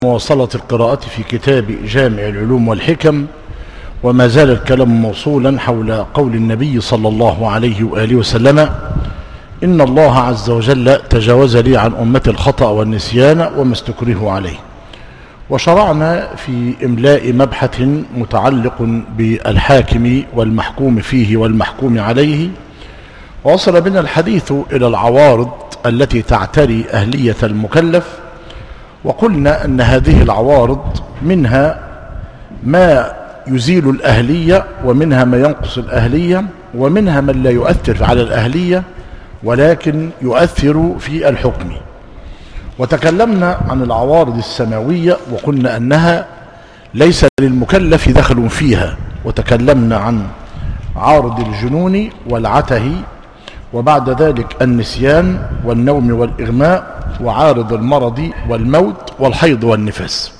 مواصلة القراءة في كتاب جامع العلوم والحكم، وما زال الكلام موصولا حول قول النبي صلى الله عليه وآله وسلم: إن الله عز وجل تجاوز لي عن أمة الخطأ والنسيان وما استكرهوا عليه. وشرعنا في إملاء مبحث متعلق بالحاكم والمحكوم فيه والمحكوم عليه، ووصل بنا الحديث إلى العوارض التي تعتري أهلية المكلف، وقلنا أن هذه العوارض منها ما يزيل الأهلية، ومنها ما ينقص الأهلية، ومنها من لا يؤثر على الأهلية ولكن يؤثر في الحكم. وتكلمنا عن العوارض السماوية وقلنا أنها ليس للمكلف دخل فيها، وتكلمنا عن عارض الجنون والعته، وبعد ذلك النسيان والنوم والإغماء، وعارض المرض والموت والحيض والنفاس.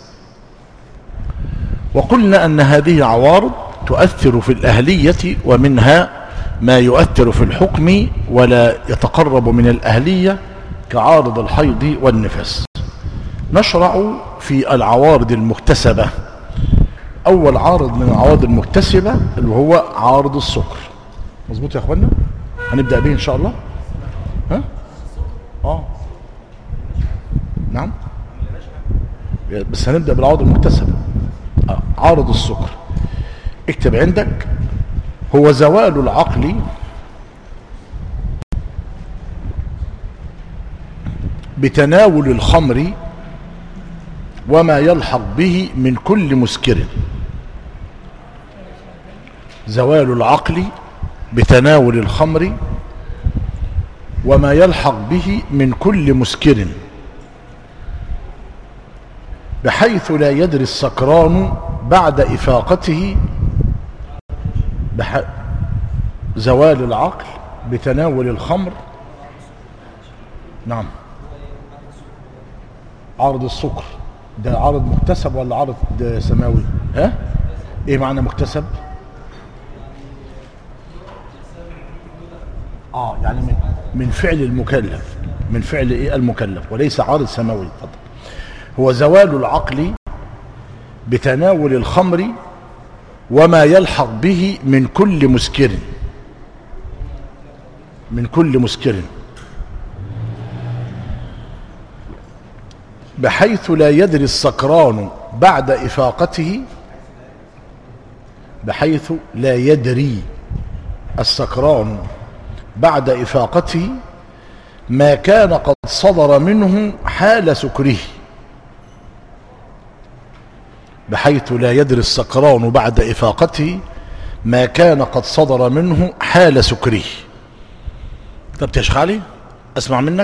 وقلنا أن هذه عوارض تؤثر في الأهلية، ومنها ما يؤثر في الحكم ولا يتقرب من الأهلية كعارض الحيض والنفاس. نشرع في العوارض المكتسبة. أول عارض من العوارض المكتسبة اللي هو عارض السكر. مظبوط يا أخوانا؟ هنبدأ به إن شاء الله. نعم، بس هنبدأ بالعوارض المكتسبة. عارض السكر، اكتب عندك: هو زوال العقل بتناول الخمر وما يلحق به من كل مسكر. زوال العقل بتناول الخمر وما يلحق به من كل مسكر، بحيث لا يدري السكران بعد إفاقته. زوال العقل بتناول الخمر. نعم، عارض السكر ده عارض مكتسب ولا عارض سماوي؟ ايه معنى مكتسب؟ يعني من فعل المكلف، من فعل ايه المكلف، وليس عارض سماوي. اتفضل. هو زوال العقل بتناول الخمر وما يلحق به من كل مسكر. من كل مسكر، بحيث لا يدري السكران بعد إفاقته. بحيث لا يدري السكران بعد إفاقته ما كان قد صدر منه حال سكره. بحيث لا يدري السكران بعد إفاقته ما كان قد صدر منه حال سكره. طب يا شيخ علي أسمع منك.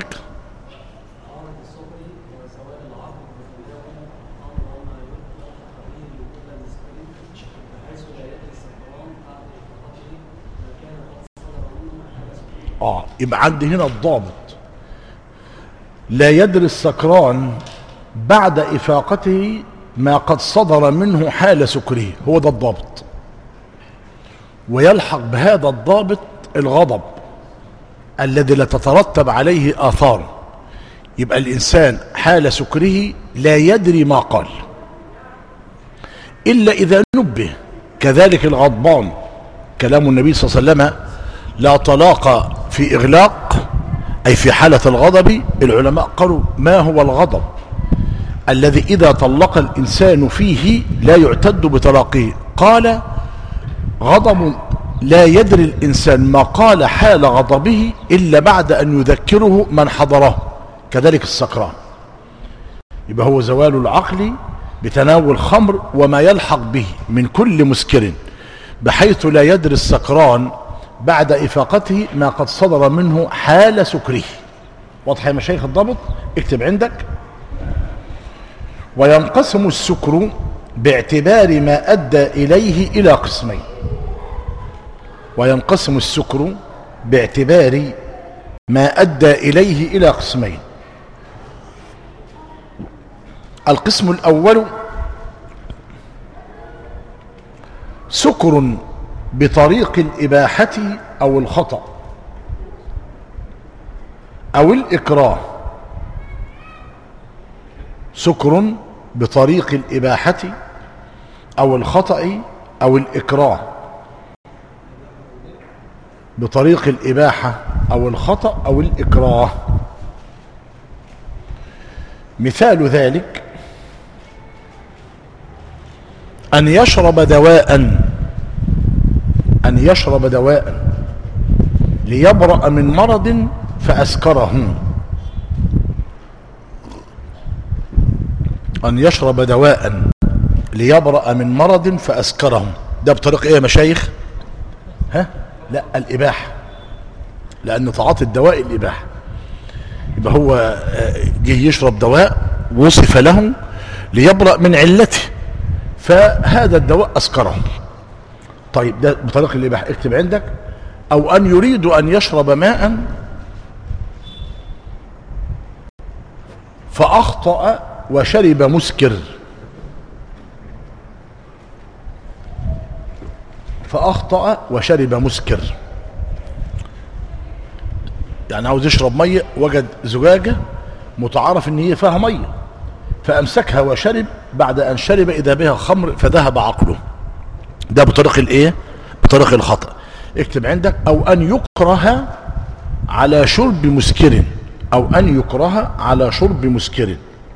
يبقى عندي هنا الضابط: لا يدري السكران بعد إفاقته ما قد صدر منه حال سكره. هو ده الضابط. ويلحق بهذا الضابط الغضب الذي لا تترتب عليه آثار. يبقى الإنسان حال سكره لا يدري ما قال إلا إذا نبه. كذلك الغضبان، كلام النبي صلى الله عليه وسلم: لا طلاق في إغلاق، أي في حالة الغضب. العلماء قالوا: ما هو الغضب؟ الذي إذا طلق الإنسان فيه لا يعتد بطلاقه. قال: غضب لا يدري الإنسان ما قال حال غضبه إلا بعد أن يذكره من حضره. كذلك السكران. يبقى هو زوال العقل بتناول خمر وما يلحق به من كل مسكر، بحيث لا يدري السكران بعد إفاقته ما قد صدر منه حال سكره. واضح يا مشايخ الضبط؟ اكتب عندك: وينقسم السكر باعتبار ما أدى إليه إلى قسمين. وينقسم السكر باعتبار ما أدى إليه إلى قسمين. القسم الأول: سكر بطريق الإباحة أو الخطأ أو الإكراه. سكر بطريق الإباحة أو الخطأ أو الإكراه. بطريق الإباحة أو الخطأ أو الإكراه. مثال ذلك أن يشرب دواء ليبرأ من مرض فأسكره. أن يشرب دواء ليبرأ من مرض فأسكره. ده بطريق إيه يا مشايخ؟ لا، الإباحة، لأن تعاطي الدواء الإباحة. يبقى هو جه يشرب دواء وصف له ليبرأ من علته، فهذا الدواء أسكره. طيب ده بطريق الإباحة، اكتب عندك. أو أن يريد أن يشرب ماء فأخطأ وشرب مسكر. فأخطأ وشرب مسكر، يعني عاوز يشرب مية، وجد زجاجة متعارف ان هي فيها مية، فأمسكها وشرب. بعد أن شرب إذا بها خمر فذهب عقله. ده بطريق الايه؟ بطريق الخطأ. اكتب عندك. أو أن يكره على شرب مسكر. أو أن يكره على شرب مسكر.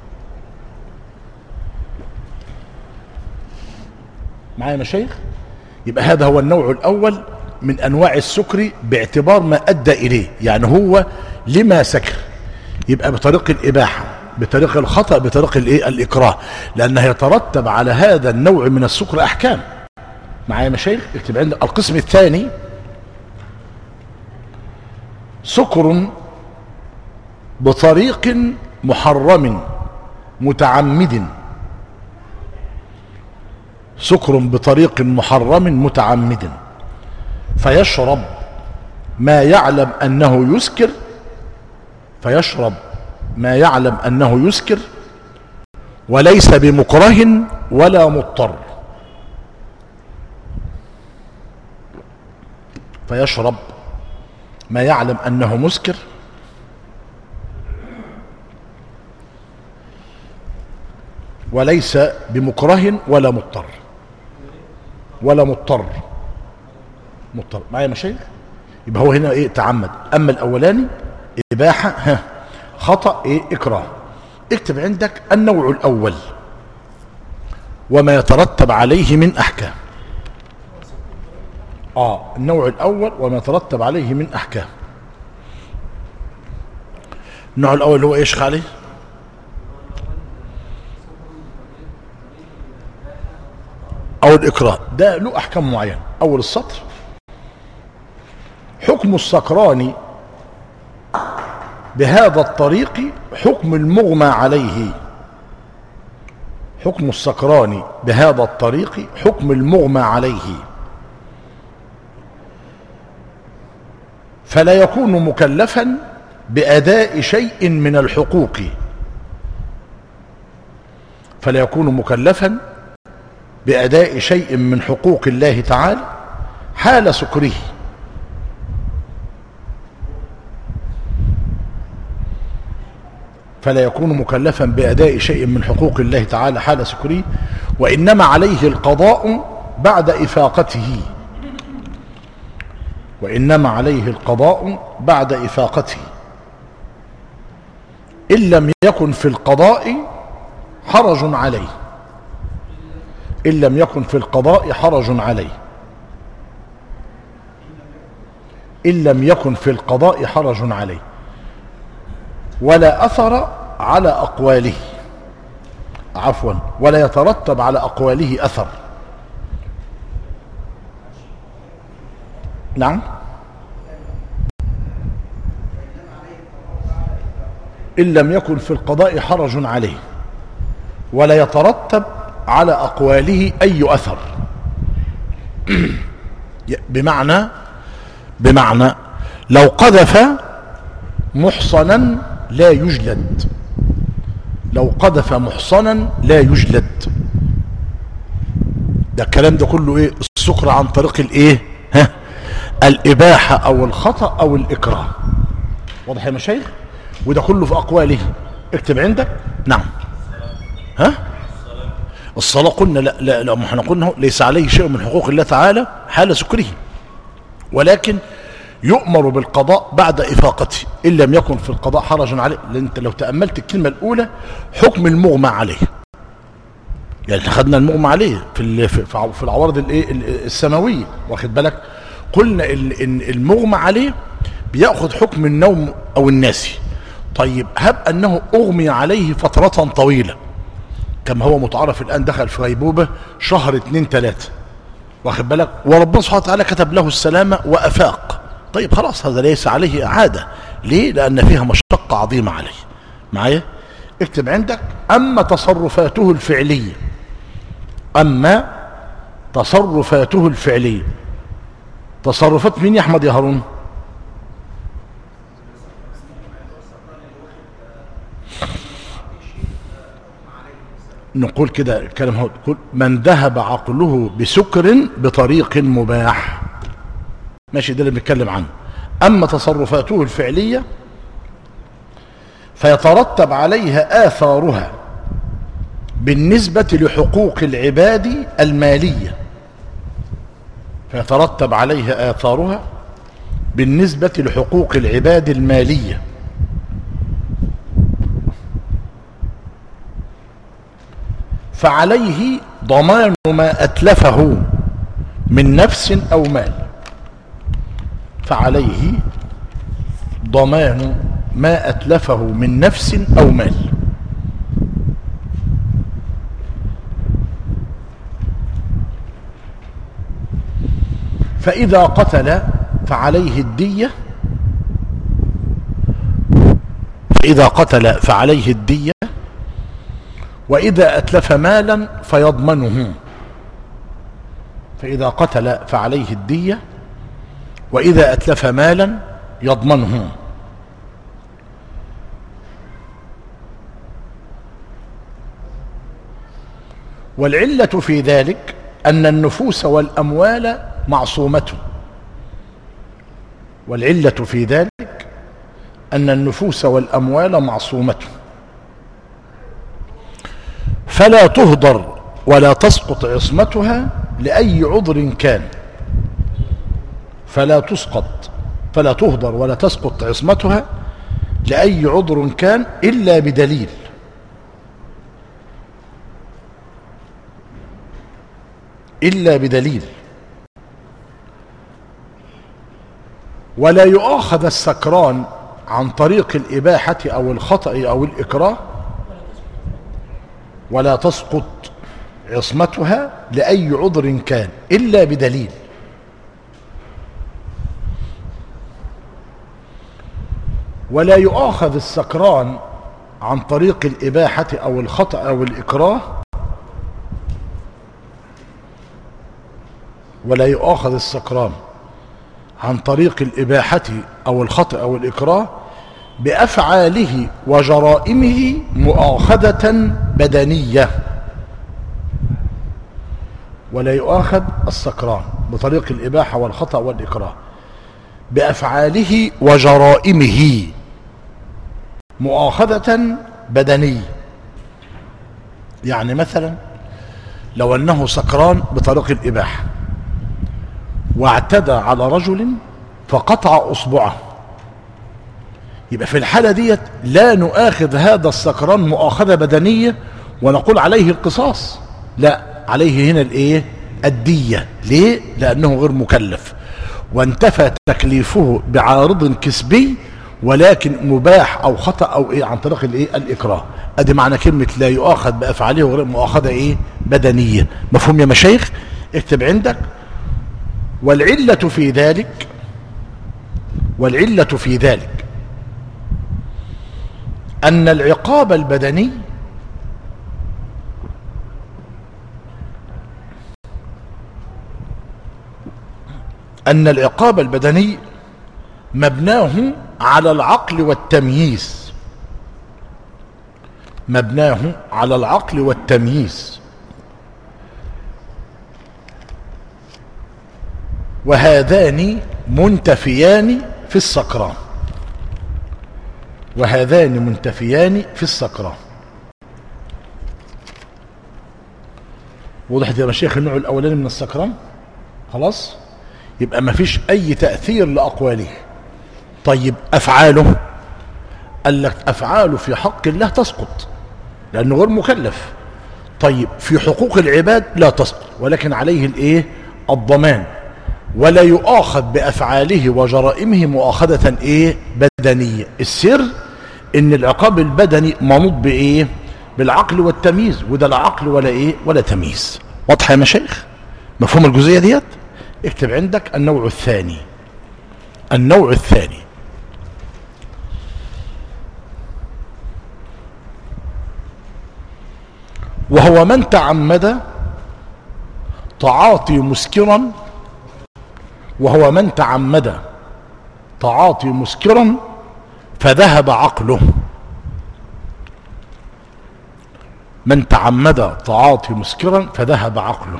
معايا مشايخ؟ يبقى هذا هو النوع الأول من أنواع السكر باعتبار ما أدى إليه، يعني هو لما سكر. يبقى بطريق الإباحة، بطريق الخطأ، بطريق الإكراه، لأنه يترتب على هذا النوع من السكر أحكام. معايا مشايخ؟ اكتب عندك. القسم الثاني سكر بطريق محرم متعمد. سكر بطريق محرم متعمد، فيشرب ما يعلم أنه يسكر. فيشرب ما يعلم أنه يسكر وليس بمكره ولا مضطر. فيشرب ما يعلم أنه مسكر وليس بمكره ولا مضطر. ولا مضطر. معايا مشايخ؟ يبقى هو هنا ايه؟ تعمد. اما الاولاني اباحه، خطأ، ايه؟ اكراه. اكتب عندك النوع الاول وما يترتب عليه من احكام. النوع الاول وما يترتب عليه من احكام. النوع الاول هو ايش عليه؟ أو الإكراه. ده له أحكام معينة. أول السطر: حكم السكران بهذا الطريق حكم المغمى عليه. حكم السكران بهذا الطريق حكم المغمى عليه، فلا يكون مكلفا بأداء شيء من الحقوق. فلا يكون مكلفا بأداء شيء من حقوق الله تعالى حال سكره. فلا يكون مكلفا بأداء شيء من حقوق الله تعالى حال سكره، وإنما عليه القضاء بعد إفاقته. وإنما عليه القضاء بعد إفاقته، إن لم يكن في القضاء حرج عليه. إن لم يكن في القضاء حرج عليه. إن لم يكن في القضاء حرج عليه، ولا أثر على أقواله. عفوا، ولا يترتب على أقواله أثر. نعم. إن لم يكن في القضاء حرج عليه ولا يترتب على أقواله أي أثر. بمعنى لو قذف محصنا لا يجلد. لو قذف محصنا لا يجلد. ده الكلام ده كله ايه؟ السكر عن طريق الايه؟ الإباحة أو الخطأ أو الإكراه. واضح يا مشايخ؟ وده كله في أقواله. اكتب عندك. نعم. الصلاة قلنا لا لا لا، احنا قلنا ليس عليه شيء من حقوق الله تعالى حال سكره، ولكن يؤمر بالقضاء بعد إفاقته إن لم يكن في القضاء حرج عليه. لأن انت لو تأملت الكلمة الأولى حكم المغمى عليه، يعني خدنا المغمى عليه في العوارض السماوية، واخد بالك؟ قلنا إن المغمى عليه بيأخذ حكم النوم أو الناسي. طيب هب أنه أغمي عليه فترة طويلة كما هو متعارف الآن، دخل في غيبوبة شهر 2-3، واخد بالك؟ وربنا سبحانه وتعالى كتب له السلامة وأفاق. طيب خلاص هذا ليس عليه إعادة. ليه؟ لأن فيها مشقة عظيمة عليه. معايا؟ اكتب عندك: أما تصرفاته الفعلية، أما تصرفاته الفعلية. تصرفات مين يا أحمد يا هارون؟ نقول كده الكلام هو نقول: من ذهب عقله بسكر بطريق مباح. ماشي، ده اللي بنتكلم عنه. أما تصرفاته الفعلية فيترتب عليها آثارها بالنسبة لحقوق العباد المالية، فيترتب عليها آثارها بالنسبة لحقوق العباد المالية، فعليه ضمان ما أتلفه من نفس أو مال. فعليه ضمان ما أتلفه من نفس أو مال. فإذا قتل فعليه الدية، فإذا قتل فعليه الدية، وإذا أتلف مالا فيضمنه. فإذا قتل فعليه الدية، وإذا أتلف مالا يضمنه. والعلة في ذلك أن النفوس والأموال معصومة. والعلة في ذلك أن النفوس والأموال معصومة، فلا تهدر ولا تسقط عصمتها لأي عذر كان. فلا تهدر ولا تسقط عصمتها لأي عذر كان إلا بدليل. إلا بدليل. ولا يؤاخذ السكران عن طريق الإباحة أو الخطأ أو الإكراه، ولا تسقط عصمتها لأي عذر كان إلا بدليل. ولا يؤاخذ السكران عن طريق الإباحة أو الخطأ أو الإكراه، ولا يؤاخذ السكران عن طريق الإباحة أو الخطأ أو الإكراه بأفعاله وجرائمه مؤاخذة بدنية. ولا يؤاخذ السكران بطريق الإباحة والخطأ والإكراه بأفعاله وجرائمه مؤاخذة بدنية. يعني مثلا لو أنه سكران بطريق الإباحة واعتدى على رجل فقطع أصبعه، يبقى في الحالة ديت لا نؤاخذ هذا السكران مؤاخذة بدنية ونقول عليه القصاص، لا، عليه هنا الايه؟ الدية. ليه؟ لأنه غير مكلف وانتفى تكليفه بعارض كسبي، ولكن مباح أو خطأ أو ايه عن طريق الايه؟ الإكراه. ادي معنى كلمة لا يؤاخذ بأفعاله وغير مؤاخذة ايه؟ بدنية. مفهوم يا مشايخ؟ اكتب عندك: والعلة في ذلك، والعلة في ذلك أن العقاب البدني مبناه على العقل والتمييز. مبناه على العقل والتمييز، وهذان منتفيان في السكران. وهذان منتفيان في السكران. وضحت يا مشايخ النوع الاولاني من السكران؟ خلاص، يبقى ما فيش اي تأثير لاقواله. طيب افعاله، قال لك افعاله في حق الله تسقط لانه غير مكلف. طيب في حقوق العباد لا تسقط، ولكن عليه الايه؟ الضمان، ولا يؤاخذ بافعاله وجرائمه مؤاخذة ايه؟ بدنية. السر ان العقاب البدني منوط بايه؟ بالعقل والتمييز، وده لا عقل ولا ايه؟ ولا تمييز. واضحه يا مشايخ؟ مفهوم الجزئيه ديت؟ اكتب عندك النوع الثاني. النوع الثاني وهو من تعمد تعاطي مسكرا، وهو من تعمد تعاطي مسكرا فذهب عقله. من تعمد تعاطي مسكرا فذهب عقله.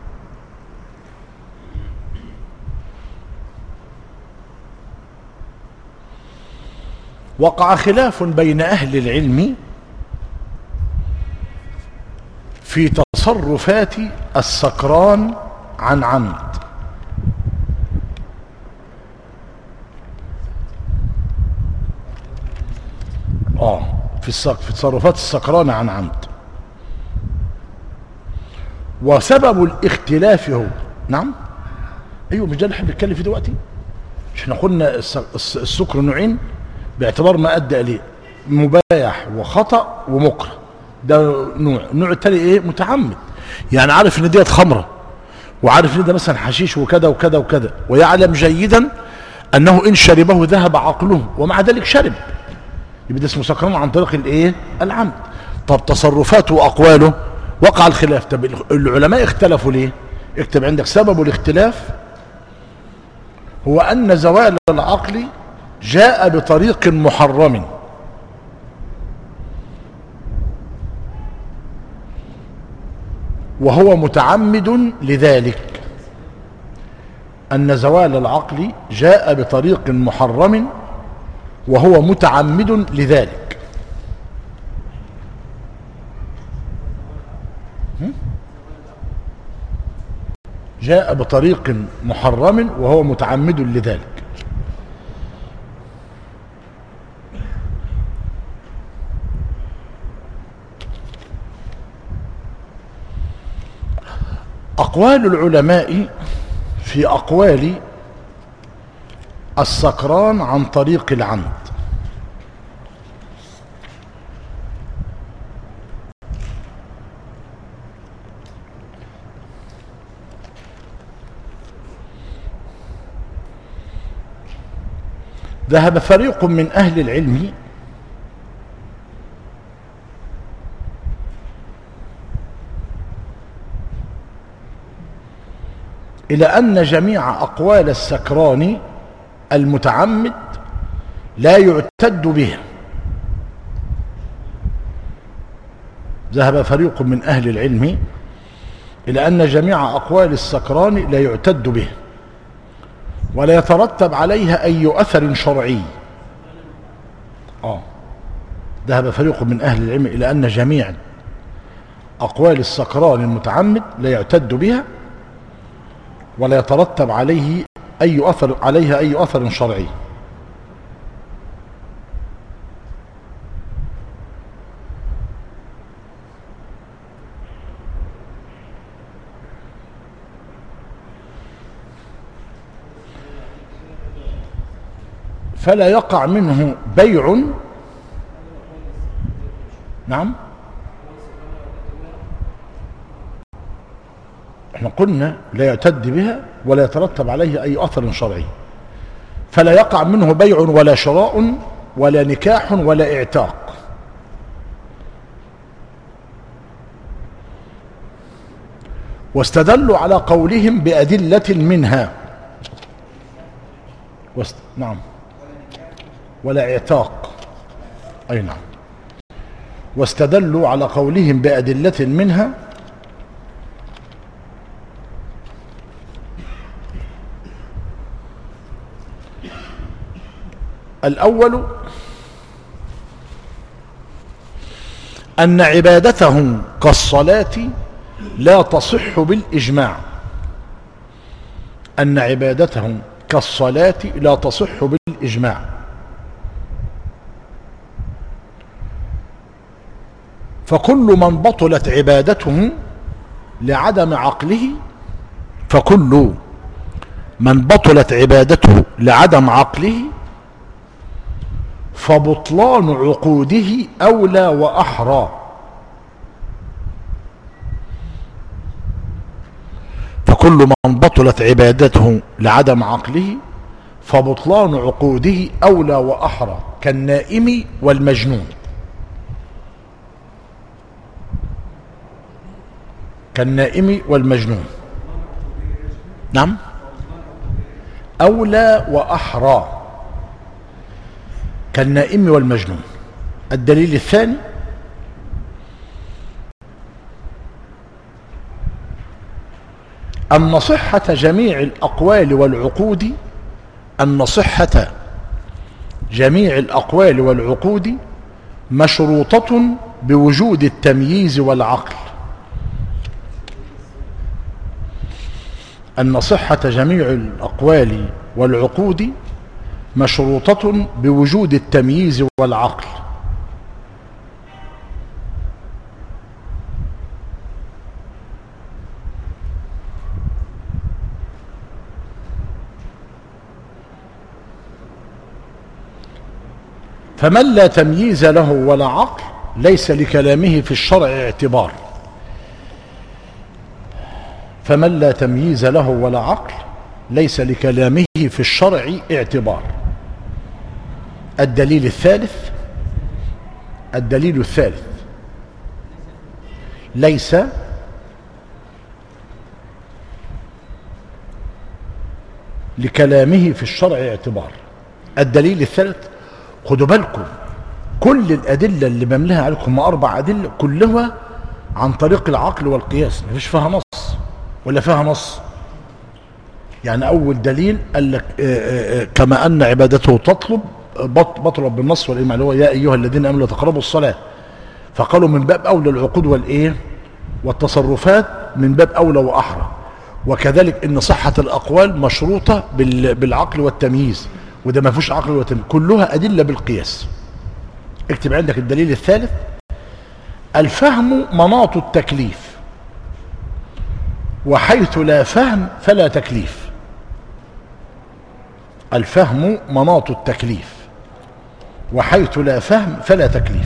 وقع خلاف بين أهل العلم في تصرفات السكران عن عمد. في تصرفات السكران عن عمد. وسبب الاختلاف هو نعم ايوه، مش ده اللي احنا بنتكلم فيه دلوقتي؟ احنا قلنا السكر نوعين باعتبار ما ادى اليه، مباح وخطأ ومكره. ده النوع التاني ايه؟ متعمد، يعني عارف ان ديت خمره، وعارف ان ده مثلا حشيش وكذا وكذا وكذا، ويعلم جيدا انه ان شربه ذهب عقله، ومع ذلك شرب، يبقى ده اسمه سكران عن طريق الايه؟ العمد. طب تصرفاته واقواله وقع الخلاف. طب العلماء اختلفوا ليه؟ اكتب عندك سبب الاختلاف هو ان زوال العقل جاء بطريق محرم، وهو متعمد لذلك. أن زوال العقل جاء بطريق محرم وهو متعمد لذلك. جاء بطريق محرم وهو متعمد لذلك. أقوال العلماء في أقوال السكران عن طريق العمد. ذهب فريق من أهل العلم إلى أن جميع أقوال السكران المتعمد لا يعتد بها. ذهب فريق من أهل العلم إلى أن جميع أقوال السكران لا يعتد بها ولا يترتب عليها أي أثر شرعي. ذهب فريق من أهل العلم إلى أن جميع أقوال السكران المتعمد لا يعتد بها ولا يترتب عليها أي أثر شرعي. فلا يقع منه بيع. نعم، احنا قلنا لا يعتد بها ولا يترتب عليه اي اثر شرعي. فلا يقع منه بيع ولا شراء ولا نكاح ولا اعتاق. واستدلوا على قولهم بأدلة منها. نعم، ولا اعتاق. اي نعم. واستدلوا على قولهم بأدلة منها الأول أن عبادته كالصلاة لا تصح بالإجماع، أن عبادتهم كالصلاة لا تصح بالإجماع. فكل من بطلت عبادته لعدم عقله فكل من بطلت عبادته لعدم عقله فبطلان عقوده أولى وأحرى. فكل من بطلت عبادته لعدم عقله فبطلان عقوده أولى وأحرى كالنائم والمجنون. كالنائم والمجنون. نعم، أولى وأحرى كالنائم والمجنون. الدليل الثاني أن صحة جميع الأقوال والعقود أن صحة جميع الأقوال والعقود مشروطة بوجود التمييز والعقل. أن صحة جميع الأقوال والعقود مشروطة بوجود التمييز والعقل. فمن لا تمييز له ولا عقل ليس لكلامه في الشرع اعتبار. فمن لا تمييز له ولا عقل ليس لكلامه في الشرع اعتبار. الدليل الثالث ليس لكلامه في الشرع اعتبار. الدليل الثالث، خدوا بالكم كل الأدلة اللي بملاها عليكم 4 أدلة كلها عن طريق العقل والقياس، مفيش فيها نص ولا فيها نص. يعني أول دليل قال لك كما أن عبادته بطلب بالنص والإجماع، اللي هو يا أيها الذين آمنوا لا تقربوا الصلاة. فقالوا من باب أولى العقود والتصرفات من باب أولى وأحرى. وكذلك إن صحة الأقوال مشروطة بالعقل والتمييز، وده ما فيهوش عقل وتمييز، كلها أدلة بالقياس. اكتب عندك الدليل الثالث، الفهم مناط التكليف، وحيث لا فهم فلا تكليف. الفهم مناط التكليف، وحيث لا فهم فلا تكليف.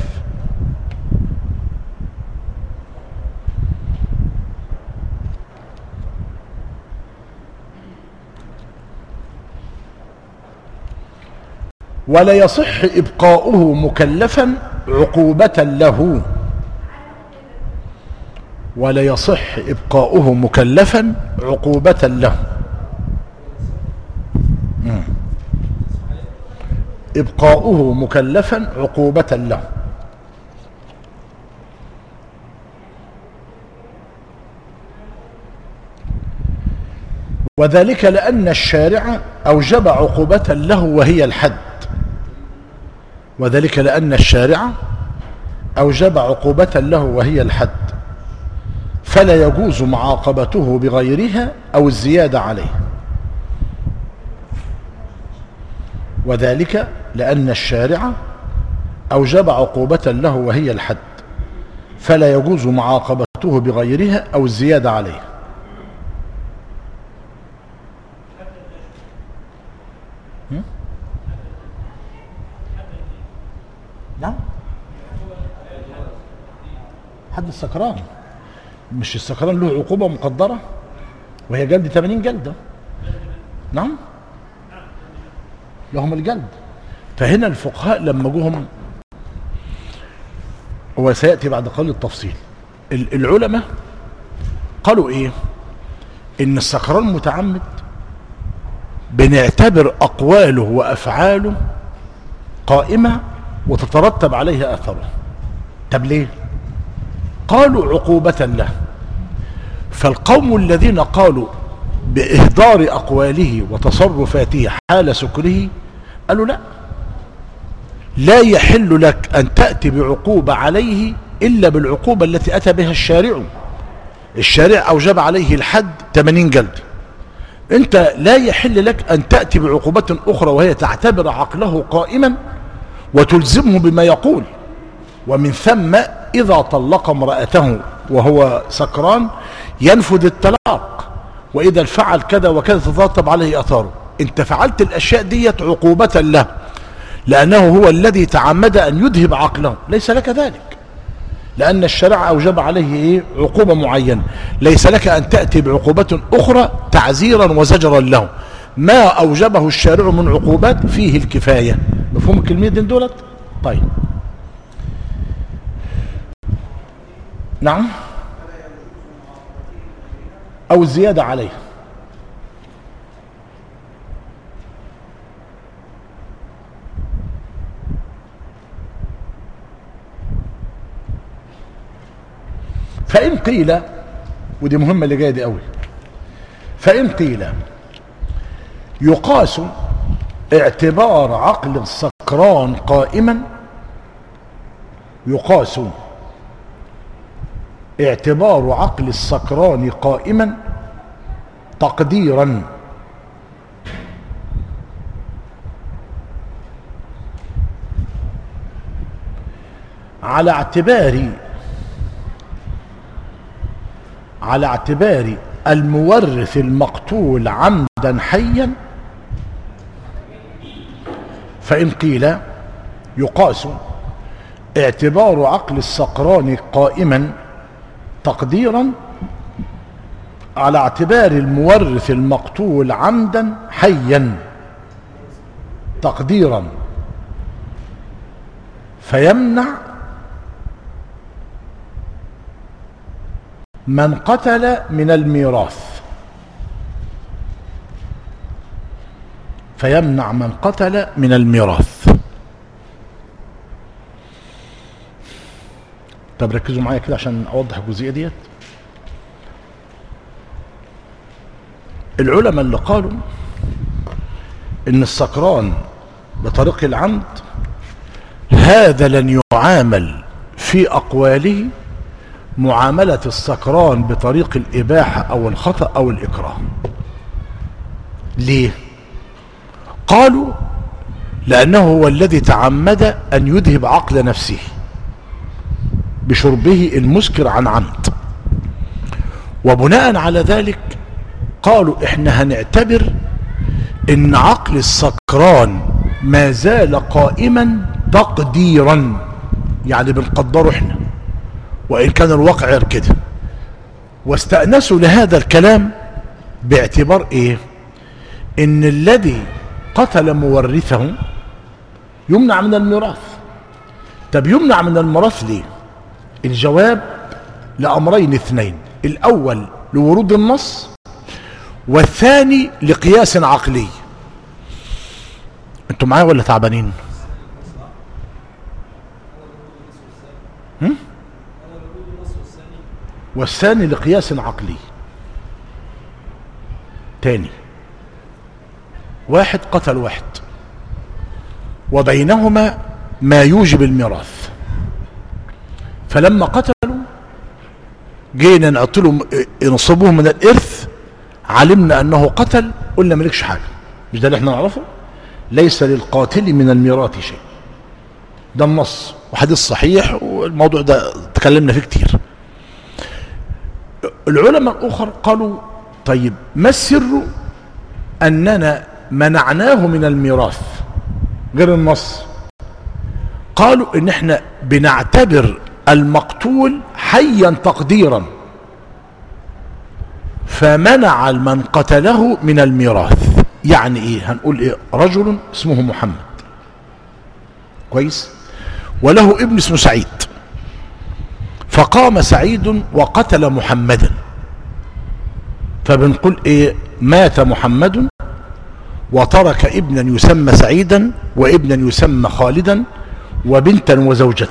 ولا يصح إبقاؤه مكلفا عقوبة له. ولا يصح إبقاؤه مكلفا عقوبة له. إبقاؤه مكلفا عقوبة له. وذلك لأن الشارع أوجب عقوبة له وهي الحد. وذلك لأن الشارع أوجب عقوبة له وهي الحد، فلا يجوز معاقبته بغيرها أو الزيادة عليه. وذلك لأن الشارع أوجب عقوبة له وهي الحد، فلا يجوز معاقبته بغيرها أو الزيادة عليه. نعم، حد السكران، مش السكران له عقوبة مقدرة وهي جلد 80 جلدة. نعم، لهم الجلد. فهنا الفقهاء لما جوهم، هو سيأتي بعد قليل التفصيل، العلماء قالوا ايه؟ ان السكران متعمد بنعتبر اقواله وافعاله قائمة وتترتب عليها اثره. طب ليه؟ قالوا عقوبة له. فالقوم الذين قالوا بإهدار أقواله وتصرفاته حال سكره قالوا لا يحل لك أن تأتي بعقوبة عليه إلا بالعقوبة التي أتى بها الشارع. الشارع أوجب عليه الحد 80 جلد، أنت لا يحل لك أن تأتي بعقوبة أخرى وهي تعتبر عقله قائما وتلزمه بما يقول. ومن ثم إذا طلق امرأته وهو سكران ينفذ الطلاق، وإذا فعل كذا وكذا تترتب عليه أثاره. أنت فعلت الأشياء ديت عقوبة له لأنه هو الذي تعمد أن يذهب عقله، ليس لك ذلك، لأن الشرع أوجب عليه عقوبة معينة. ليس لك أن تأتي بعقوبة أخرى تعزيرا وزجرا له. ما أوجبه الشارع من عقوبات فيه الكفاية. مفهوم الكلمتين دولت؟ طيب نعم، أو الزيادة عليه. فإن قيل، ودي مهمة اللي جاية دي قوي، فإن قيل يقاس اعتبار عقل السكران قائما، يقاس اعتبار عقل السكران قائما تقديرا على اعتبار المورث المقتول عمدا حيا. فإن قيل يقاس اعتبار عقل السكران قائما تقديرا على اعتبار المورث المقتول عمدا حيا تقديرا، فيمنع من قتل من الميراث، فيمنع من قتل من الميراث. طب ركزوا معايا كده عشان اوضح الجزئيه ديت. العلماء اللي قالوا ان السكران بطريق العمد هذا لن يعامل في اقواله معاملة السكران بطريق الإباحة أو الخطأ أو الإكراه. ليه؟ قالوا لأنه هو الذي تعمد أن يذهب عقل نفسه بشربه المسكر عن عمد، وبناء على ذلك قالوا إحنا هنعتبر إن عقل السكران ما زال قائما تقديرا، يعني بنقدره إحنا وإن كان الواقع غير كده. واستأنسوا لهذا الكلام باعتبار إيه؟ إن الذي قتل مورثه يمنع من الميراث. طب يمنع من الميراث ليه؟ الجواب لأمرين اثنين، الأول لورود النص، والثاني لقياس عقلي. انتوا معايا ولا تعبانين؟ والثاني لقياس عقلي. تاني، واحد قتل واحد وبينهما ما يوجب الميراث، فلما قتلوا جينا نعطله نصبوه من الإرث، علمنا أنه قتل، قلنا مالكش حاجة. مش ده اللي احنا نعرفه؟ ليس للقاتل من الميراث شيء. ده النص وحديث صحيح، والموضوع ده تكلمنا فيه كتير. العلماء الآخر قالوا طيب ما السر أننا منعناه من الميراث غير النص؟ قالوا إن احنا بنعتبر المقتول حيا تقديرا، فمنع من قتله من الميراث. يعني ايه؟ هنقول ايه؟ رجل اسمه محمد، كويس، وله ابن اسمه سعيد، فقام سعيد وقتل محمدا، فبنقول ايه؟ مات محمد وترك ابنا يسمى سعيدا وابنا يسمى خالدا وبنتا وزوجة،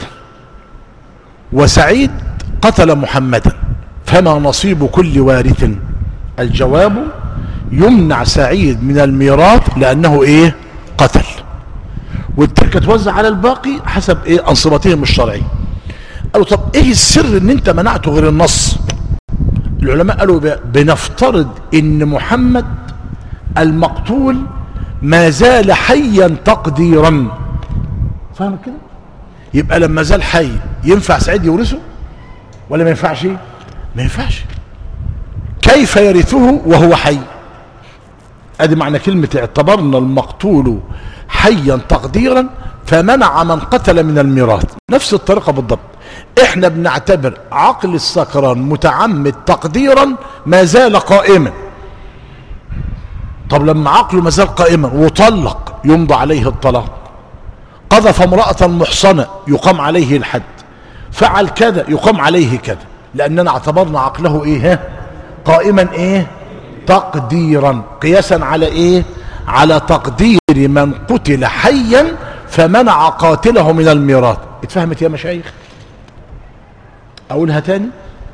وسعيد قتل محمدا، فما نصيب كل وارث؟ الجواب يمنع سعيد من الميراث لأنه ايه؟ قتل، والتركة توزع على الباقي حسب ايه؟ أنصبتهم الشرعي. قالوا طب ايه السر ان انت منعته غير النص؟ العلماء قالوا بنفترض ان محمد المقتول ما زال حيا تقديرا. فاهم كده؟ يبقى لما زال حي ينفع سعيد يورثه ولا ما ينفعش؟ ما ينفعش. كيف يرثه وهو حي؟ ادي معنى كلمة اعتبرنا المقتول حيا تقديرا فمنع من قتل من الميراث. نفس الطريقة بالضبط. احنا بنعتبر عقل السكران متعمد تقديرا ما زال قائما. طب لما عقله ما زال قائما وطلق يمضى عليه الطلاق، قذف امرأة محصنة يقام عليه الحد، فعل كذا يقام عليه كذا، لأننا اعتبرنا عقله ايه؟ قائما ايه؟ تقديرا. قياسا على ايه؟ على تقدير من قتل حيا فمنع قاتله من الميراث. اتفهمت يا مشايخ؟ اقولها تاني.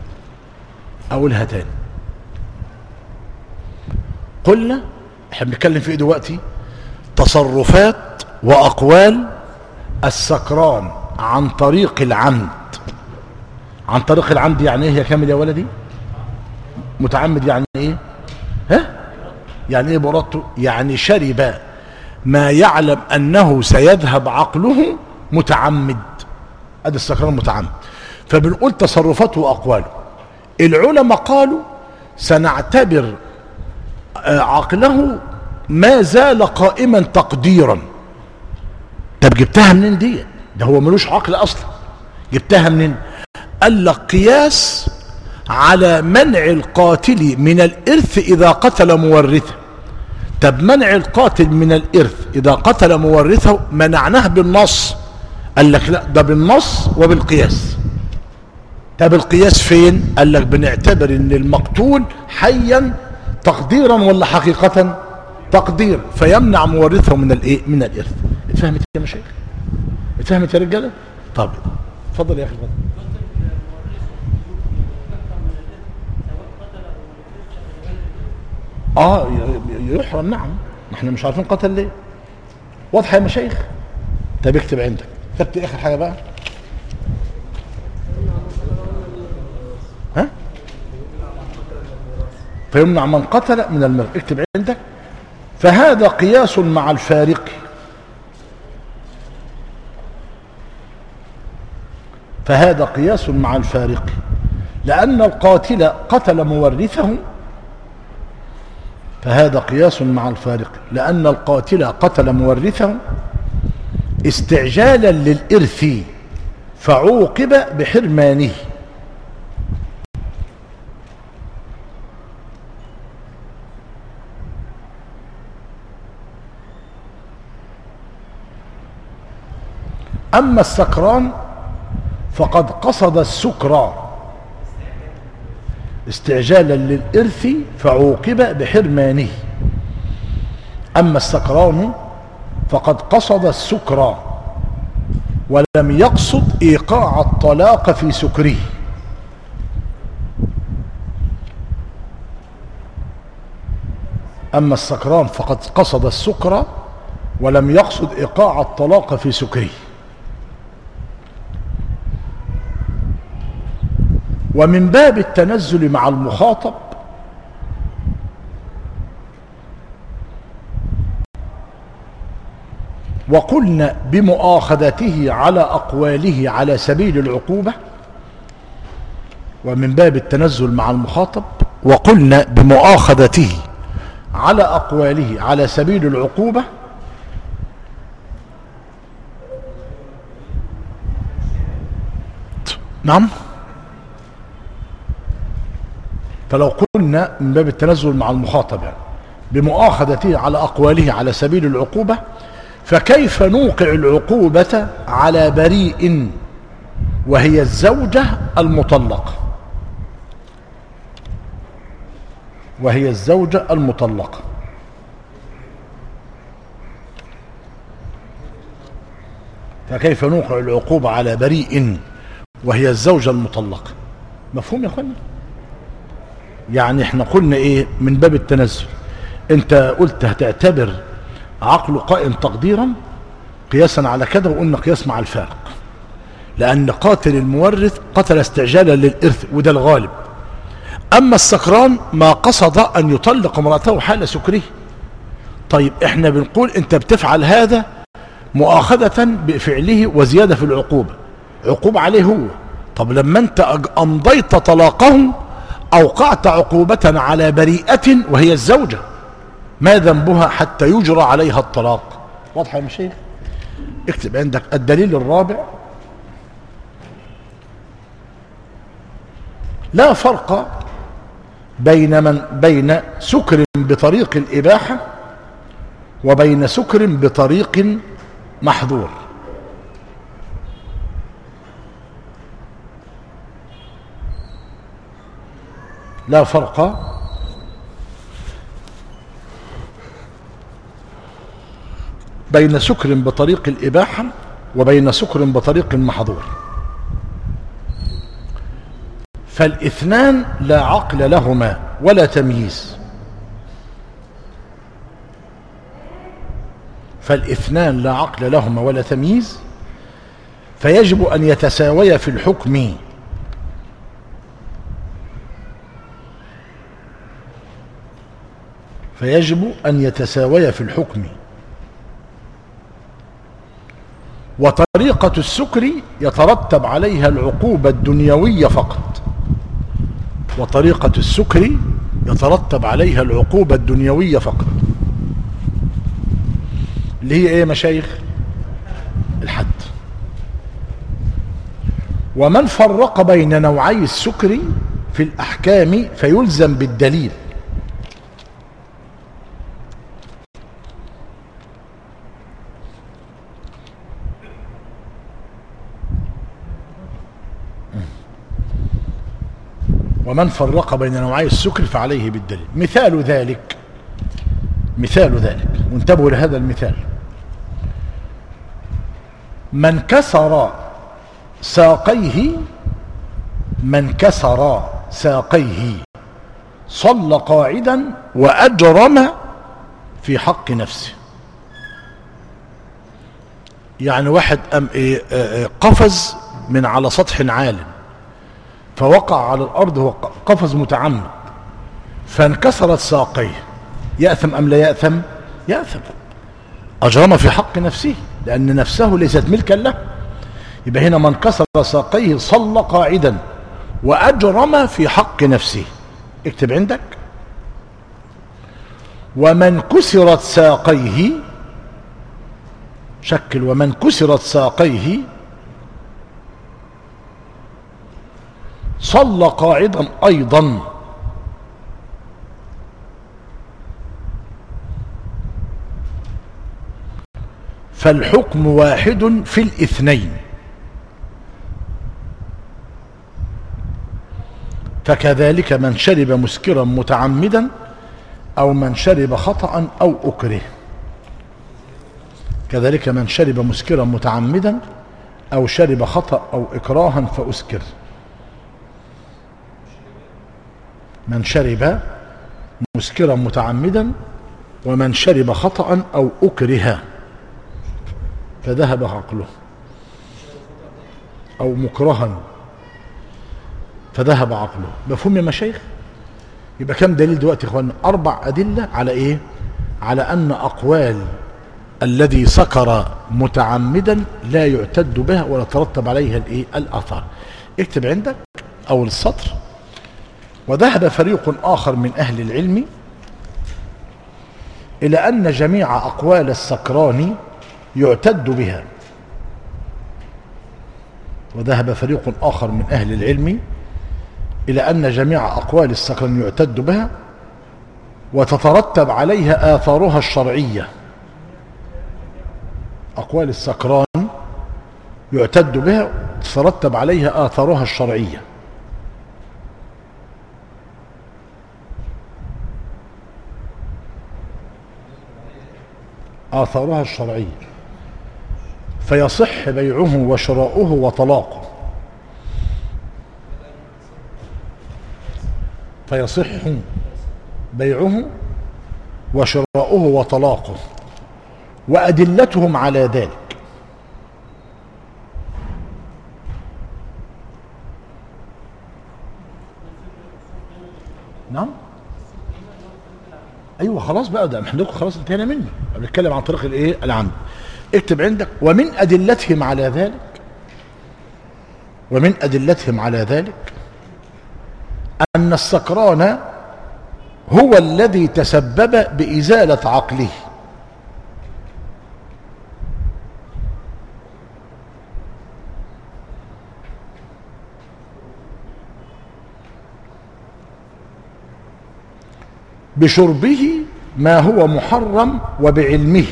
قلنا احنا بنتكلم في ايه دلوقتي؟ تصرفات واقوال السكران عن طريق العمد. عن طريق العمد يعني ايه يا كامل يا ولدي؟ متعمد يعني ايه؟ يعني ايه برضه؟ يعني شرب ما يعلم انه سيذهب عقله متعمد. ادي السكران متعمد. فبنقول تصرفاته واقواله. العلماء قالوا سنعتبر عقله ما زال قائما تقديرا. طب جبتها منين دي؟ ده هو ملوش عقل اصلا. جبتها منين؟ قال لك قياس على منع القاتل من الارث اذا قتل مورثه. طب منع القاتل من الارث اذا قتل مورثه منعناه بالنص. قال لك لا، ده بالنص وبالقياس. طب القياس فين؟ قال لك بنعتبر ان المقتول حيا تقديرا ولا حقيقة؟ تقدير، فيمنع مورثه من الايه؟ من الارث. اتفهمت يا مشايخ؟ اتفهمت يا رجاله؟ طب اتفضل يا اخي. يحرم. نعم. احنا مش عارفين قتل ليه. واضحه يا مشايخ؟ طب اكتب عندك. كتبت اخر حاجه بقى. فيمنع من قتل من الميراث. اكتب عندك. فهذا قياس مع الفارق. فهذا قياس مع الفارق لأن القاتل قتل مورثه. فهذا قياس مع الفارق لأن القاتل قتل مورثه استعجالا للإرث فعوقب بحرمانه. أما السكران فقد قصد السكرى استعجالا للإرث فعوقب بحرمانه. أما السكران فقد قصد السكرى ولم يقصد إيقاع الطلاق في سكره. أما السكران فقد قصد السكرى ولم يقصد إيقاع الطلاق في سكره. ومن باب التنزل مع المخاطب وقلنا بمؤاخذته على أقواله على سبيل العقوبة. ومن باب التنزل مع المخاطب وقلنا بمؤاخذته على أقواله على سبيل العقوبة. نعم. فلو قلنا من باب التنزل مع المخاطب يعني بمؤاخذته على أقواله على سبيل العقوبة، فكيف نوقع العقوبة على بريء وهي الزوجة المطلقة؟ وهي الزوجة المطلقة. فكيف نوقع العقوبة على بريء وهي الزوجة المطلقة؟ مفهوم يا اخوانا؟ يعني احنا قلنا ايه من باب التنزل؟ انت قلت هتعتبر عقله قائم تقديرا قياسا على كده، وقلنا قياس مع الفارق، لان قاتل المورث قتل استعجالا للارث وده الغالب. أما السكران ما قصد أن يطلق امرأته حال سكره. طيب احنا بنقول انت بتفعل هذا مؤاخذة بفعله وزيادة في العقوبة، عقوبة عليه هو. طب لما انت امضيت طلاقه اوقعت عقوبة على بريئة وهي الزوجة، ما ذنبها حتى يجرى عليها الطلاق؟ واضحة يا شيخ؟ اكتب عندك الدليل الرابع: لا فرق بين سكر بطريق الإباحة وبين سكر بطريق محظور. لا فرق بين سكر بطريق الإباحة وبين سكر بطريق محظور، فالاثنان لا عقل لهما ولا تمييز. فالاثنان لا عقل لهما ولا تمييز، فيجب أن يتساويا في الحكم. فيجب أن يتساويا في الحكم. وطريقة السكر يترتب عليها العقوبة الدنيوية فقط. وطريقة السكر يترتب عليها العقوبة الدنيوية فقط، اللي هي ايه يا مشايخ؟ الحد. ومن فرق بين نوعي السكر في الأحكام فيلزم بالدليل. ومن فرق بين نوعي السكر فعليه بالدليل. مثال ذلك وانتبهوا لهذا المثال: من كسر ساقيه صلى قاعدا وأجرم في حق نفسه. يعني واحد قفز من على سطح عال فوقع على الأرض، هو قفز متعمد فانكسرت ساقيه، يأثم أم لا يأثم؟ يأثم. أجرم في حق نفسه لأن نفسه ليست ملكا له. يبقى هنا من كسر ساقيه صلى قاعدا وأجرم في حق نفسه. اكتب عندك: ومن كسرت ساقيه، شكل ومن كسرت ساقيه صلى قاعدا أيضا. فالحكم واحد في الاثنين. فكذلك من شرب مسكرا متعمدا أو من شرب خطأ أو أكره. كذلك من شرب مسكرا متعمدا أو شرب خطأ أو إكراها فأسكر. من شرب مسكرا متعمدا ومن شرب خطأ أو أكره فذهب عقله، أو مكرها فذهب عقله. مفهوم يا مشايخ؟ يبقى كم دليل دلوقتي يا اخوانا؟ 4 أدلة على ايه؟ على أن أقوال الذي سكر متعمدا لا يعتد بها ولا ترتب عليها الايه؟ الآثار. اكتب عندك أول السطر: وذهب فريق آخر من أهل العلم إلى أن جميع أقوال السكران يعتد بها. وذهب فريق آخر من أهل العلم إلى أن جميع أقوال السكران يعتد بها وتترتب عليها آثارها الشرعية. أقوال السكران يعتد بها وتترتب عليها آثارها الشرعية. آثارها الشرعية، فيصح بيعه وشراؤه وطلاقه. فيصح بيعه وشراؤه وطلاقه. وأدلتهم على ذلك: نعم. ايوه خلاص بقى، ده احنا خلاص انتهينا منه، بنتكلم عن طريق الايه العمد. اكتب عندك: ومن ادلتهم على ذلك، ومن ادلتهم على ذلك ان السكران هو الذي تسبب بازاله عقله، بشربه ما هو محرم وبعلمه،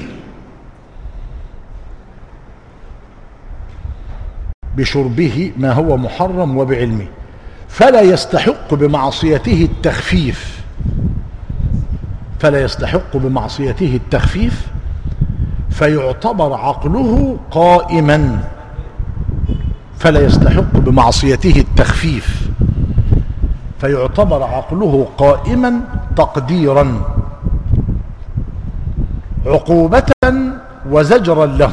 بشربه ما هو محرم وبعلمه، فلا يستحق بمعصيته التخفيف، فلا يستحق بمعصيته التخفيف، فيعتبر عقله قائما، فلا يستحق بمعصيته التخفيف، فيعتبر عقله قائما تقديرا، عقوبة وزجرا له.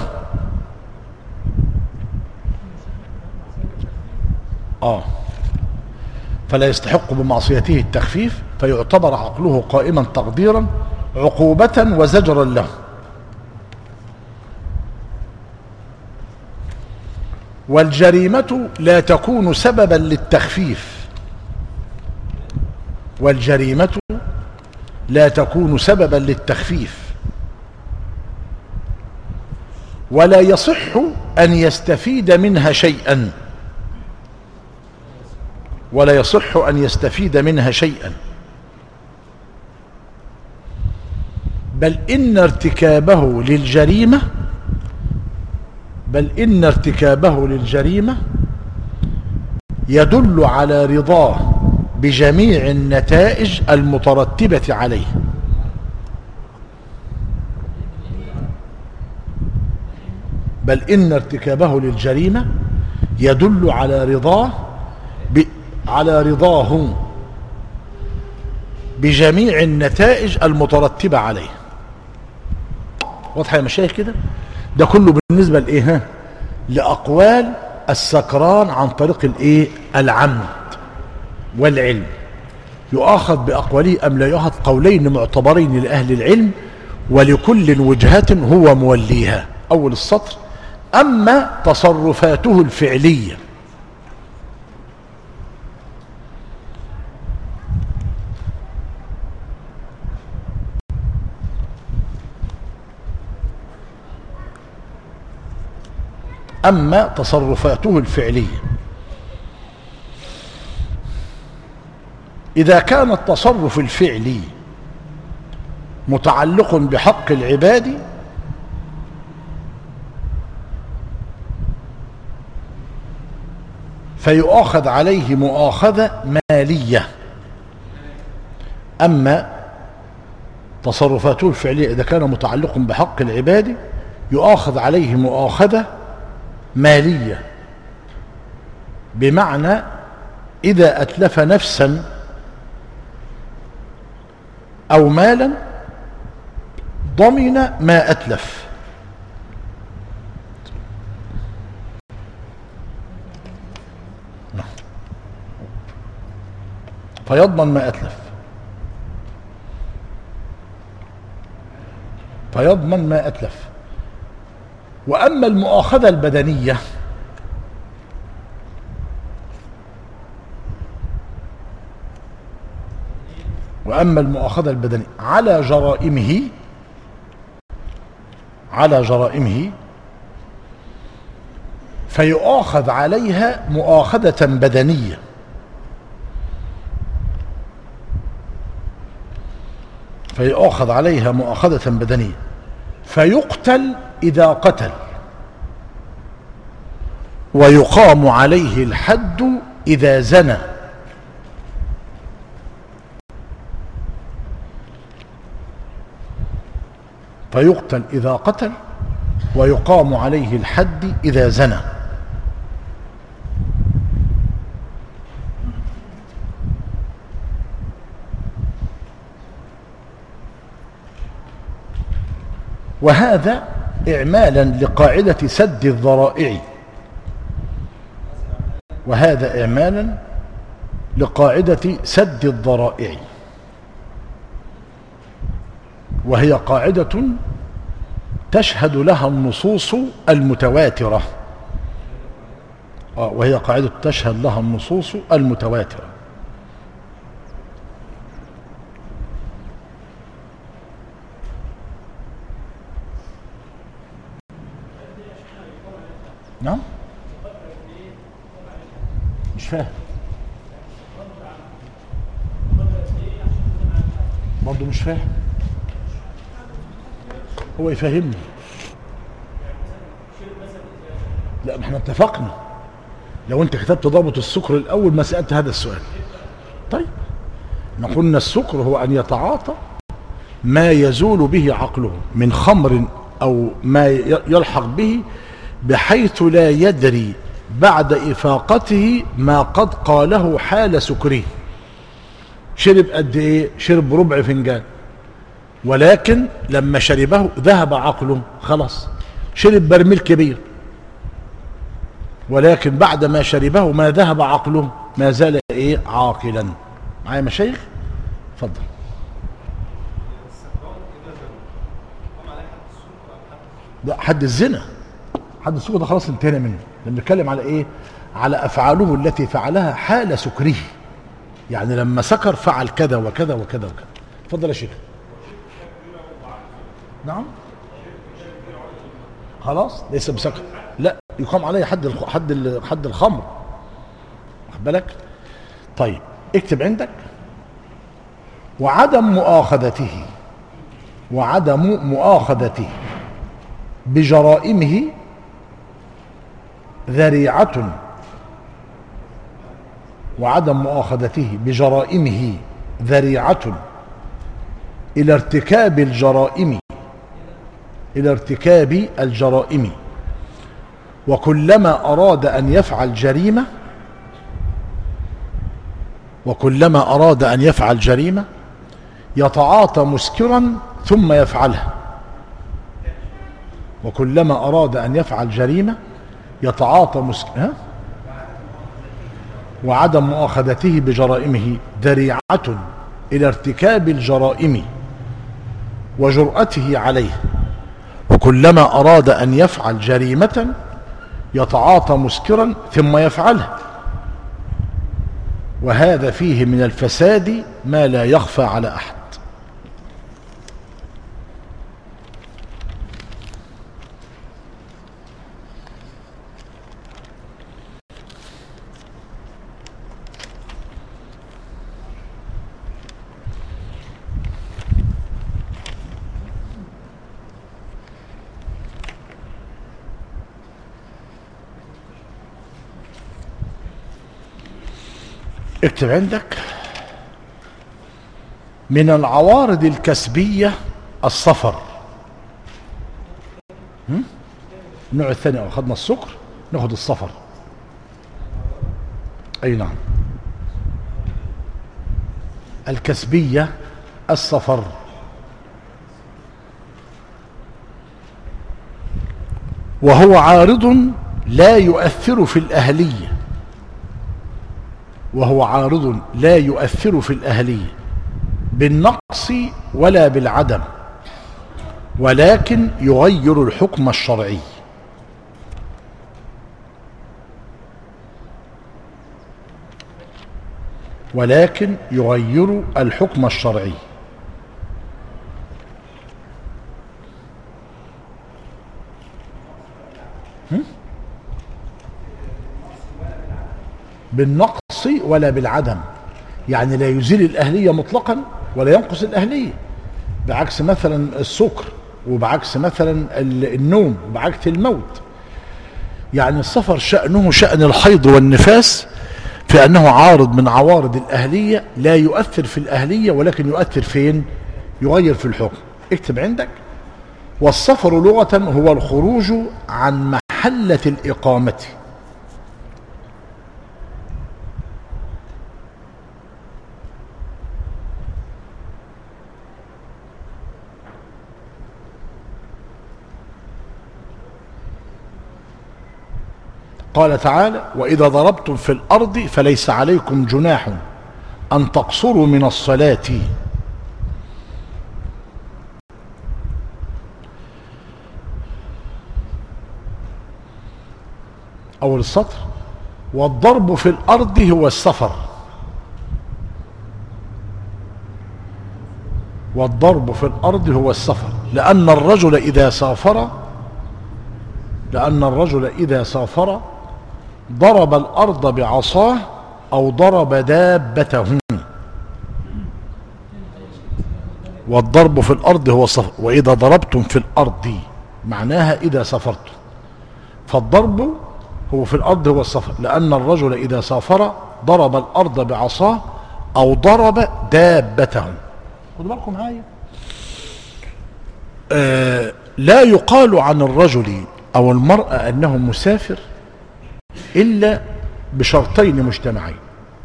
فلا يستحق بمعصيته التخفيف، فيعتبر عقله قائما تقديرا، عقوبة وزجرا له. والجريمة لا تكون سببا للتخفيف، والجريمة لا تكون سببا للتخفيف، ولا يصح أن يستفيد منها شيئا، ولا يصح أن يستفيد منها شيئا، بل إن ارتكابه للجريمة، بل إن ارتكابه للجريمة يدل على رضاه بجميع النتائج المترتبة عليه، بل إن ارتكابه للجريمة يدل على رضاه على رضاه بجميع النتائج المترتبة عليه. واضحة يا مشايخ كده؟ ده كله بالنسبة لإيه؟ لأقوال السكران عن طريق الإيه؟ العمد والعلم. يؤاخذ بأقواله أم لا يؤاخذ؟ قولين معتبرين لأهل العلم، ولكل وجهة هو موليها. أول السطر: أما تصرفاته الفعلية، أما تصرفاته الفعلية، إذا كان التصرف الفعلي متعلق بحق العباد فيؤاخذ عليه مؤاخذة مالية. أما تصرفاته الفعلية إذا كان متعلق بحق العباد يؤاخذ عليه مؤاخذة مالية، بمعنى إذا أتلف نفسا أو مالا ضمن ما أتلف، فيضمن ما أتلف، فيضمن ما أتلف. وأما المؤاخذة البدنية وأما المؤاخذة البدنية على جرائمه، على جرائمه فيؤاخذ عليها مؤاخذة بدنية، فيؤاخذ عليها مؤاخذة بدنية، فيقتل إذا قتل، ويقام عليه الحد إذا زنى، فيقتل إذا قتل ويقام عليه الحد إذا زنى. وهذا إعمالا لقاعدة سد الذرائع، وهذا إعمالا لقاعدة سد الذرائع. وهي قاعدة تشهد لها النصوص المتواترة. وهي قاعدة تشهد لها النصوص المتواترة. نعم، مش فاهم برضه، مش فاهم. هو يفهمني. لا، ما احنا اتفقنا لو انت كتبت ضابط السكر الاول ما سألت هذا السؤال. طيب، نقول السكر هو ان يتعاطى ما يزول به عقله من خمر او ما يلحق به، بحيث لا يدري بعد إفاقته ما قد قاله حال سكره. شرب قد ايه؟ شرب ربع فنجان، ولكن لما شربه ذهب عقله، خلاص شرب برميل كبير، ولكن بعد ما شربه ما ذهب عقله، ما زال ايه؟ عاقلا. معايا مشايخ؟ اتفضل. لا، حد الزنا، حد السكر ده خلاص انتهينا منه. بنتكلم على ايه؟ على افعاله التي فعلها حال سكره، يعني لما سكر فعل كذا وكذا وكذا وكذا. اتفضل يا شيخ. نعم، خلاص ليس بسكر، لا يقام عليه حد الخمر، واخد بالك؟ طيب اكتب عندك: وعدم مؤاخذته بجرائمه ذريعة. وعدم مؤاخذته بجرائمه ذريعة إلى ارتكاب الجرائم، وكلما أراد أن يفعل جريمة يتعاطى مسكرا ثم يفعلها. وكلما أراد أن يفعل جريمة يتعاطى مسكرا. وعدم مؤاخذته بجرائمه ذريعة إلى ارتكاب الجرائم وجرأته عليه. وكلما أراد أن يفعل جريمة يتعاطى مسكرا ثم يفعلها، وهذا فيه من الفساد ما لا يخفى على أحد. اكتب عندك: من العوارض الكسبية الصفر. النوع الثاني أخذنا السكر، ناخد الصفر. أي نعم، الكسبية الصفر. وهو عارض لا يؤثر في الأهلية بالنقص ولا بالعدم، ولكن يغير الحكم الشرعي. بالنقص ولا بالعدم، يعني لا يزيل الأهلية مطلقا ولا ينقص الأهلية، بعكس مثلا السكر، وبعكس مثلا النوم، وبعكس الموت. يعني السفر شأنه شأن الحيض والنفاس، في أنه عارض من عوارض الأهلية، لا يؤثر في الأهلية ولكن يؤثر فين؟ يغير في الحكم. اكتب عندك: والسفر لغة هو الخروج عن محلة الإقامة. قال تعالى: وإذا ضربتم في الأرض فليس عليكم جناح أن تقصروا من الصلاة. أول السطر. والضرب في الأرض هو السفر. والضرب في الأرض هو السفر، لأن الرجل إذا سافر ضرب الأرض بعصاه أو ضرب دابته. والضرب في الأرض هو السفر. وإذا ضربتم في الأرض معناها إذا سافرتم، فالضرب هو في الأرض هو السفر، لأن الرجل إذا سافر ضرب الأرض بعصاه أو ضرب دابته. خدوا بالكم معايا. لا يقال عن الرجل أو المرأة أنه مسافر إلا بشرطين مجتمعين.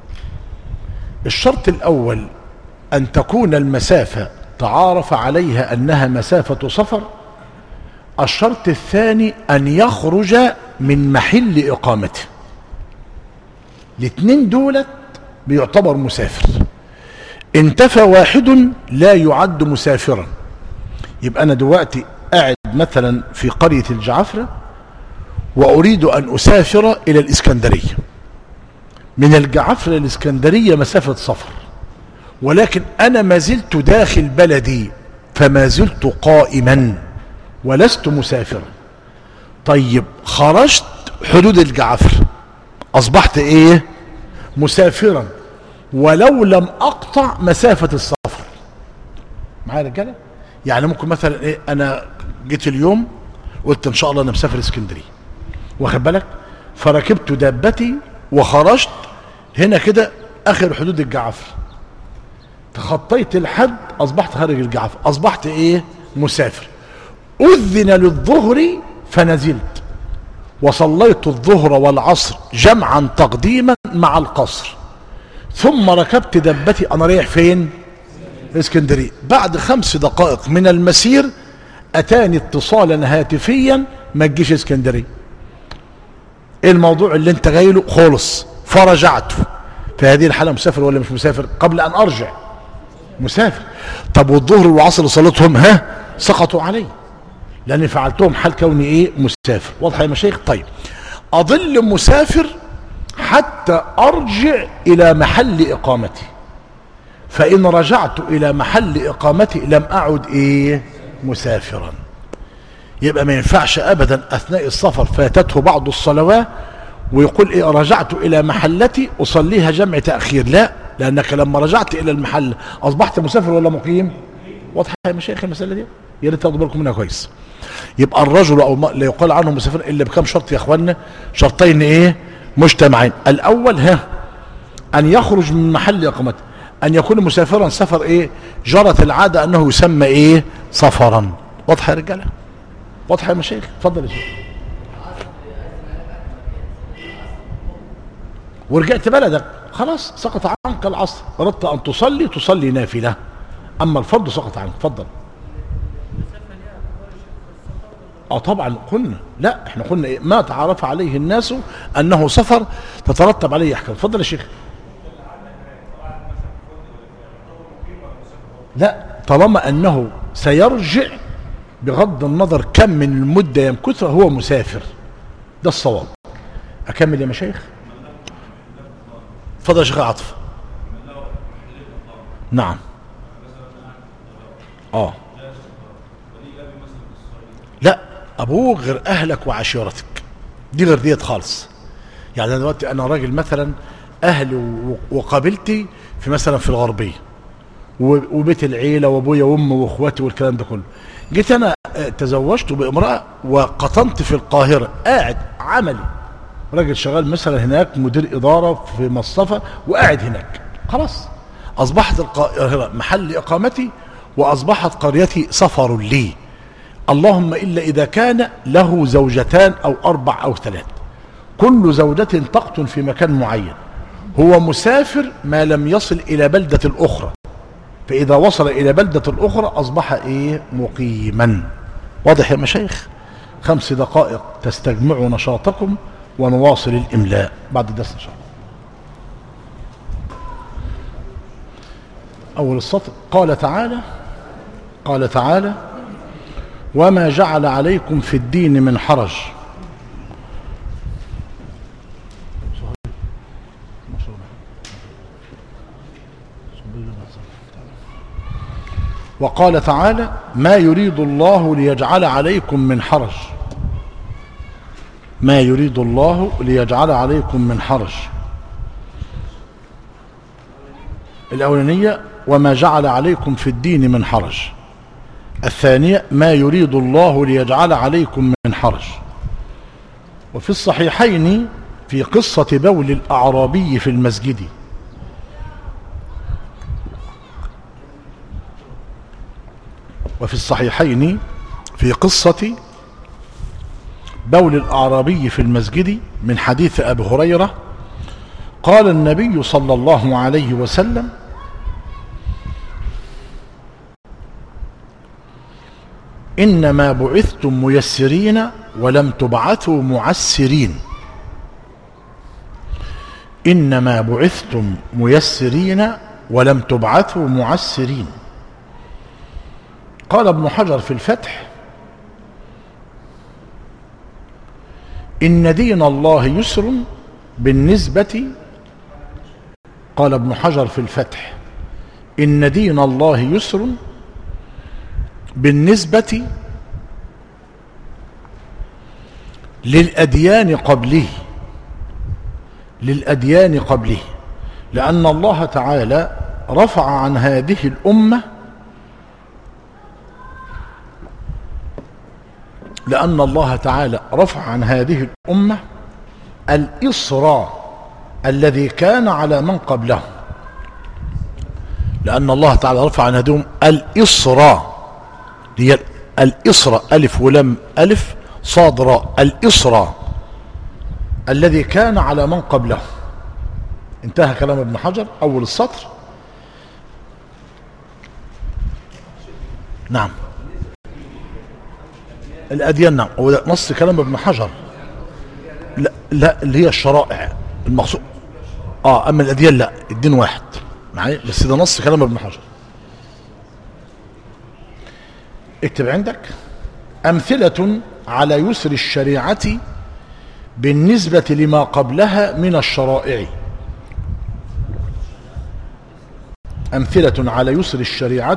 الشرط الأول أن تكون المسافة تعارف عليها أنها مسافة سفر. الشرط الثاني أن يخرج من محل إقامته. الاثنين دولت بيعتبر مسافر. انتفى واحد لا يعد مسافرا. يبقى أنا دلوقتي قاعد مثلا في قرية الجعفرة وأريد أن أسافر إلى الإسكندرية. من الجعفرة الإسكندرية مسافة سفر، ولكن أنا ما زلت داخل بلدي، فما زلت قائما ولست مسافرا. طيب خرجت حدود الجعفرة أصبحت إيه؟ مسافرا، ولو لم أقطع مسافة السفر. معايا رجالة؟ يعني ممكن مثلا إيه، أنا جيت اليوم قلت إن شاء الله أنا مسافر اسكندرية، واخد بالك؟ فركبت دابتي وخرجت هنا كده آخر حدود الجعفرة، تخطيت الحد أصبحت خارج الجعفرة، أصبحت إيه؟ مسافر. أذن للظهر فنزلت وصليت الظهر والعصر جمعا تقديما مع القصر، ثم ركبت دبتي. أنا رايح فين؟ اسكندرية. بعد 5 دقائق من المسير أتاني اتصالا هاتفيا ما تجيش اسكندرية، ايه الموضوع اللي انت جايله خالص، فرجعت. في هذه الحالة مسافر ولا مش مسافر؟ قبل أن أرجع مسافر. طب والظهر والعصر اللي صليتهم سقطوا علي لأني فعلتهم حال كوني ايه؟ مسافر. واضح يا مشايخ؟ طيب أظل مسافر حتى أرجع إلى محل إقامتي، فإن رجعت إلى محل إقامتي لم أعد إيه؟ مسافرا. يبقى ما ينفعش أبدا أثناء السفر فاتته بعض الصلوات ويقول إيه رجعت إلى محلتي أصليها جمع تأخير. لا، لأنك لما رجعت إلى المحل أصبحت مسافر ولا مقيم؟ واضحة يا مشايخ المسألة دي؟ يا ريت تاخدوا بالكم منها كويس. يبقى الرجل أو لا يقال عنه مسافر إلا بكم شرط يا إخواننا؟ شرطين إيه؟ مجتمعين. الأول أن يخرج من محل إقامته، أن يكون مسافرا سفر إيه؟ جرت العادة أنه يسمى إيه؟ سفرا. واضحة يا رجالة؟ واضحة يا مشايخ؟ اتفضل يا شيخ. ورجعت بلدك خلاص سقط عنك العصر، أردت أن تصلي نافلة، أما الفرض سقط عنك. اتفضل. طبعا قلنا لا، احنا قلنا إيه؟ ما تعرف عليه الناس أنه سفر تترتب عليه أحكام. اتفضل يا شيخ. لا، طالما أنه سيرجع بغض النظر كم من المدة يمكثها هو مسافر، ده الصواب. أكمل يا مشايخ؟ اتفضل يا شيخ عاطف. نعم. لا، أبوك غير أهلك وعشيرتك، دي غير ديت خالص. يعني دلوقتي أنا راجل مثلا أهلي وقابلتي في مثلا في الغربية وبيت العيلة وابويا وامي واخواتي والكلام ده كله، جيت انا تزوجت بامرأة وقطنت في القاهرة، قاعد عملي راجل شغال مثلا هناك مدير إدارة في مصطفى وقاعد هناك، خلاص أصبحت القاهرة محل إقامتي وأصبحت قريتي سفر لي. اللهم إلا إذا كان له زوجتان أو 4 أو 3، كل زوجة تقطن في مكان معين، هو مسافر ما لم يصل إلى بلدة الأخرى، فإذا وصل إلى بلدة الأخرى أصبح إيه؟ مقيما. واضح يا مشايخ؟ 5 دقائق تستجمعوا نشاطكم ونواصل الإملاء بعد الدرس إن شاء الله. أول السطر قال تعالى وما جعل عليكم في الدين من حرج وقال تعالى: ما يريد الله ليجعل عليكم من حرج. ما يريد الله ليجعل عليكم من حرج. الأولانية: وما جعل عليكم في الدين من حرج. الثانية: ما يريد الله ليجعل عليكم من حرج. وفي الصحيحين في قصة بول الأعرابي في المسجد، وفي الصحيحين في قصة بول الأعرابي في المسجد من حديث أبي هريرة قال النبي صلى الله عليه وسلم: إنما بعثتم ميسرين ولم تبعثوا معسرين. إنما بعثتم ميسرين ولم تبعثوا معسرين. قال ابن حجر في الفتح: إن دين الله يسر بالنسبة. قال ابن حجر في الفتح: إن دين الله يسر بالنسبة للأديان قبله. للأديان قبله، لأن الله تعالى رفع عن هذه الأمة عن هذه الأمة الإصرار الذي كان على من قبله. لأن الله تعالى رفع عن هذه الإصرار، هي الإصرار ألف ولم ألف صاد راء، الإصرار الذي كان على من قبله. انتهى كلام ابن حجر أول السطر. نعم، الأديان. نعم، هو نص كلام ابن حجر. لا اللي هي الشرائع المقصود. أما الأديان لا، الدين واحد معي، بس ده نص كلام ابن حجر. اكتب عندك: أمثلة على يسر الشريعة بالنسبة لما قبلها من الشرائع. أمثلة على يسر الشريعة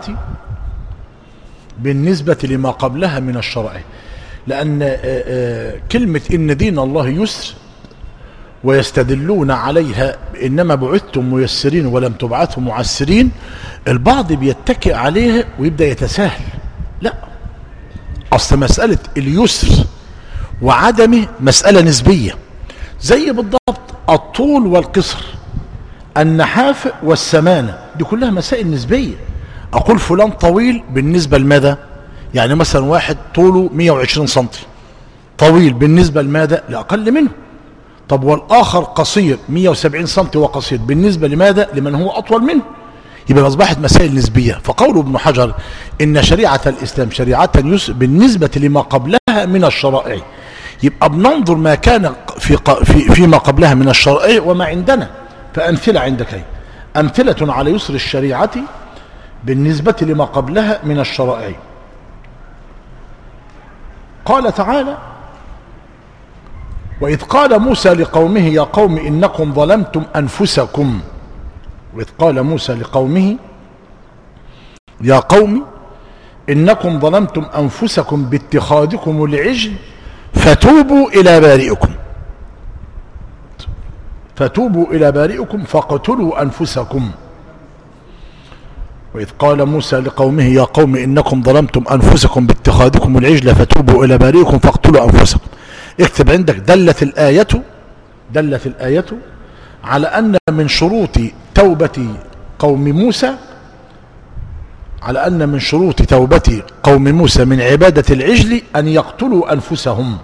بالنسبة لما قبلها من الشرائع. لأن كلمة إن دين الله يسر ويستدلون عليها إنما بعثتم ميسرين ولم تبعثوا معسرين، البعض بيتكئ عليها ويبدأ يتساهل. لا، أصل مسألة اليسر وعدمه مسألة نسبية، زي بالضبط الطول والقصر، النحاف والسمانة، دي كلها مسائل نسبية. أقول فلان طويل بالنسبة لماذا؟ يعني مثلا واحد طوله 120 سنتي طويل بالنسبة لماذا؟ لأقل منه. طب والآخر قصير 170 سنتي وقصير بالنسبة لماذا؟ لمن هو أطول منه. يبقى أصبحت مسائل نسبية. فقول ابن حجر إن شريعة الإسلام شريعة يسر بالنسبة لما قبلها من الشرائع، يبقى بننظر ما كان فيما قبلها من الشرائع وما عندنا. فأمثلة عندك: أمثلة على يسر الشريعة بالنسبة لما قبلها من الشرائع. قال تعالى: وإذ قال موسى لقومه يا قوم إنكم ظلمتم أنفسكم. وإذ قال موسى لقومه يا قوم إنكم ظلمتم أنفسكم باتخاذكم العجل فتوبوا إلى بارئكم فاقتلوا أنفسكم. وإذ قال موسى لقومه يا قوم إنكم ظلمتم أنفسكم باتخاذكم العجل فتوبوا إلى بارئكم فاقتلوا أنفسكم. اكتب عندك: دلت الآية على أن من شروط توبة قوم موسى من عبادة العجل أن يقتلوا أنفسهم.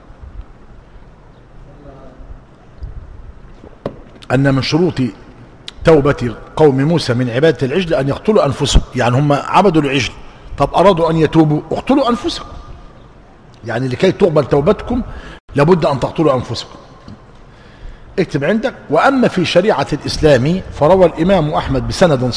أن من شروط توبة قوم موسى من عبادة العجل أن يقتلوا أنفسهم، يعني هم عبدوا العجل، طب أرادوا أن يتوبوا اقتلوا أنفسكم، يعني لكي تقبل توبتكم لابد أن تقتلوا أنفسكم. اكتب عندك: وأما في شريعة الإسلام فروى الإمام أحمد بسند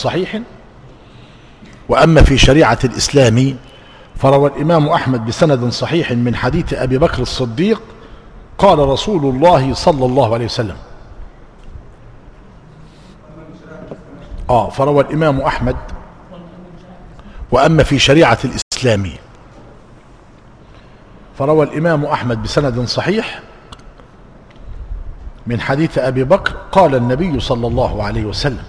صحيح من حديث أبي بكر الصديق قال رسول الله صلى الله عليه وسلم: فروى الإمام أحمد. وأما في شريعة الإسلام فروى الإمام أحمد بسند صحيح من حديث أبي بكر قال النبي صلى الله عليه وسلم: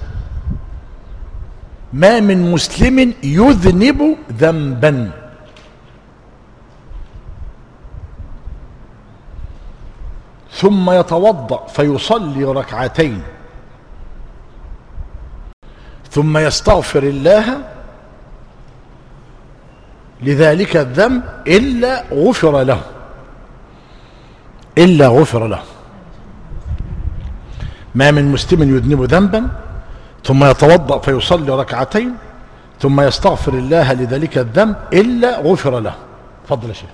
ما من مسلم يذنب ذنبا ثم يتوضأ فيصلي ركعتين ثم يستغفر الله لذلك الذنب إلا غفر له. إلا غفر له. ما من مسلم يذنب ذنبا ثم يتوضأ فيصلي ركعتين ثم يستغفر الله لذلك الذنب إلا غفر له. تفضل يا شيخ.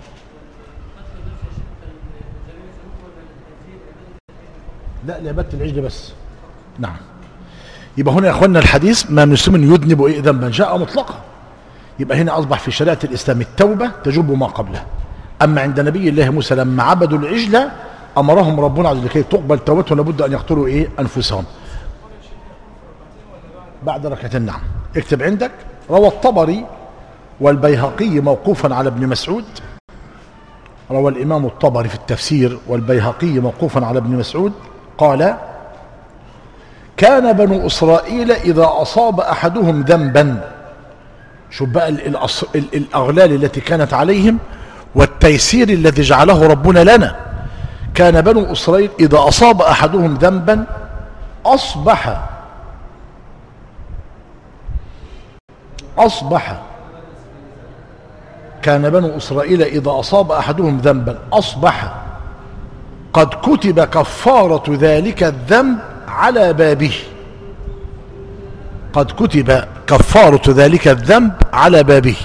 لا لعبادة العجل بس. نعم. يبقى هنا يا اخوانا الحديث ما من مسلم يذنب ذنبا جاء مطلقا. يبقى هنا اصبح في شريعة الاسلام التوبة تجب ما قبلها. اما عند نبي الله موسى لما عبدوا العجل امرهم ربنا عز وجل لكي تقبل توبتهم لابد ان يقتلوا انفسهم بعد ركعتين. نعم. اكتب عندك. روى الطبري والبيهقي موقوفا على ابن مسعود. روى الامام الطبري في التفسير والبيهقي موقوفا على ابن مسعود قال: كان بنو إسرائيل إذا أصاب أحدهم ذنبا، شوف بقى الأغلال التي كانت عليهم والتيسير الذي جعله ربنا لنا. كان بنو إسرائيل إذا أصاب أحدهم ذنبا كان بنو إسرائيل إذا أصاب أحدهم ذنبا أصبح قد كتب كفارة ذلك الذنب على بابه. قد كتب كفارة ذلك الذنب على بابه.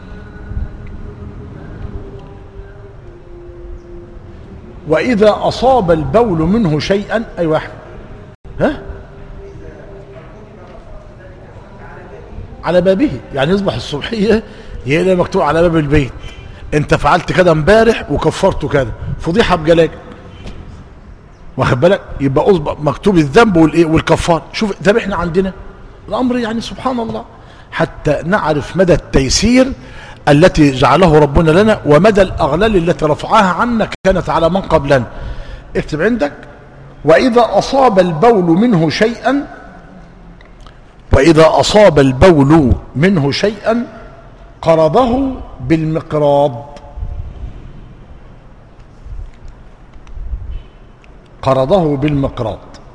وإذا أصاب البول منه شيئا أي واحد على بابه، يعني يصبح الصبحية يلاقي مكتوب على باب البيت: انت فعلت كده امبارح وكفرته كده، فضيحة بجلاجل. واخد بالك؟ يبقى اصبح مكتوب الذنب والكفار. شوف ده احنا عندنا الامر يعني سبحان الله، حتى نعرف مدى التيسير التي جعله ربنا لنا ومدى الاغلال التي رفعها عنا كانت على من قبلنا. اكتب عندك: واذا اصاب البول منه شيئا قرضه بالمقراض. قرضه بالمقراض.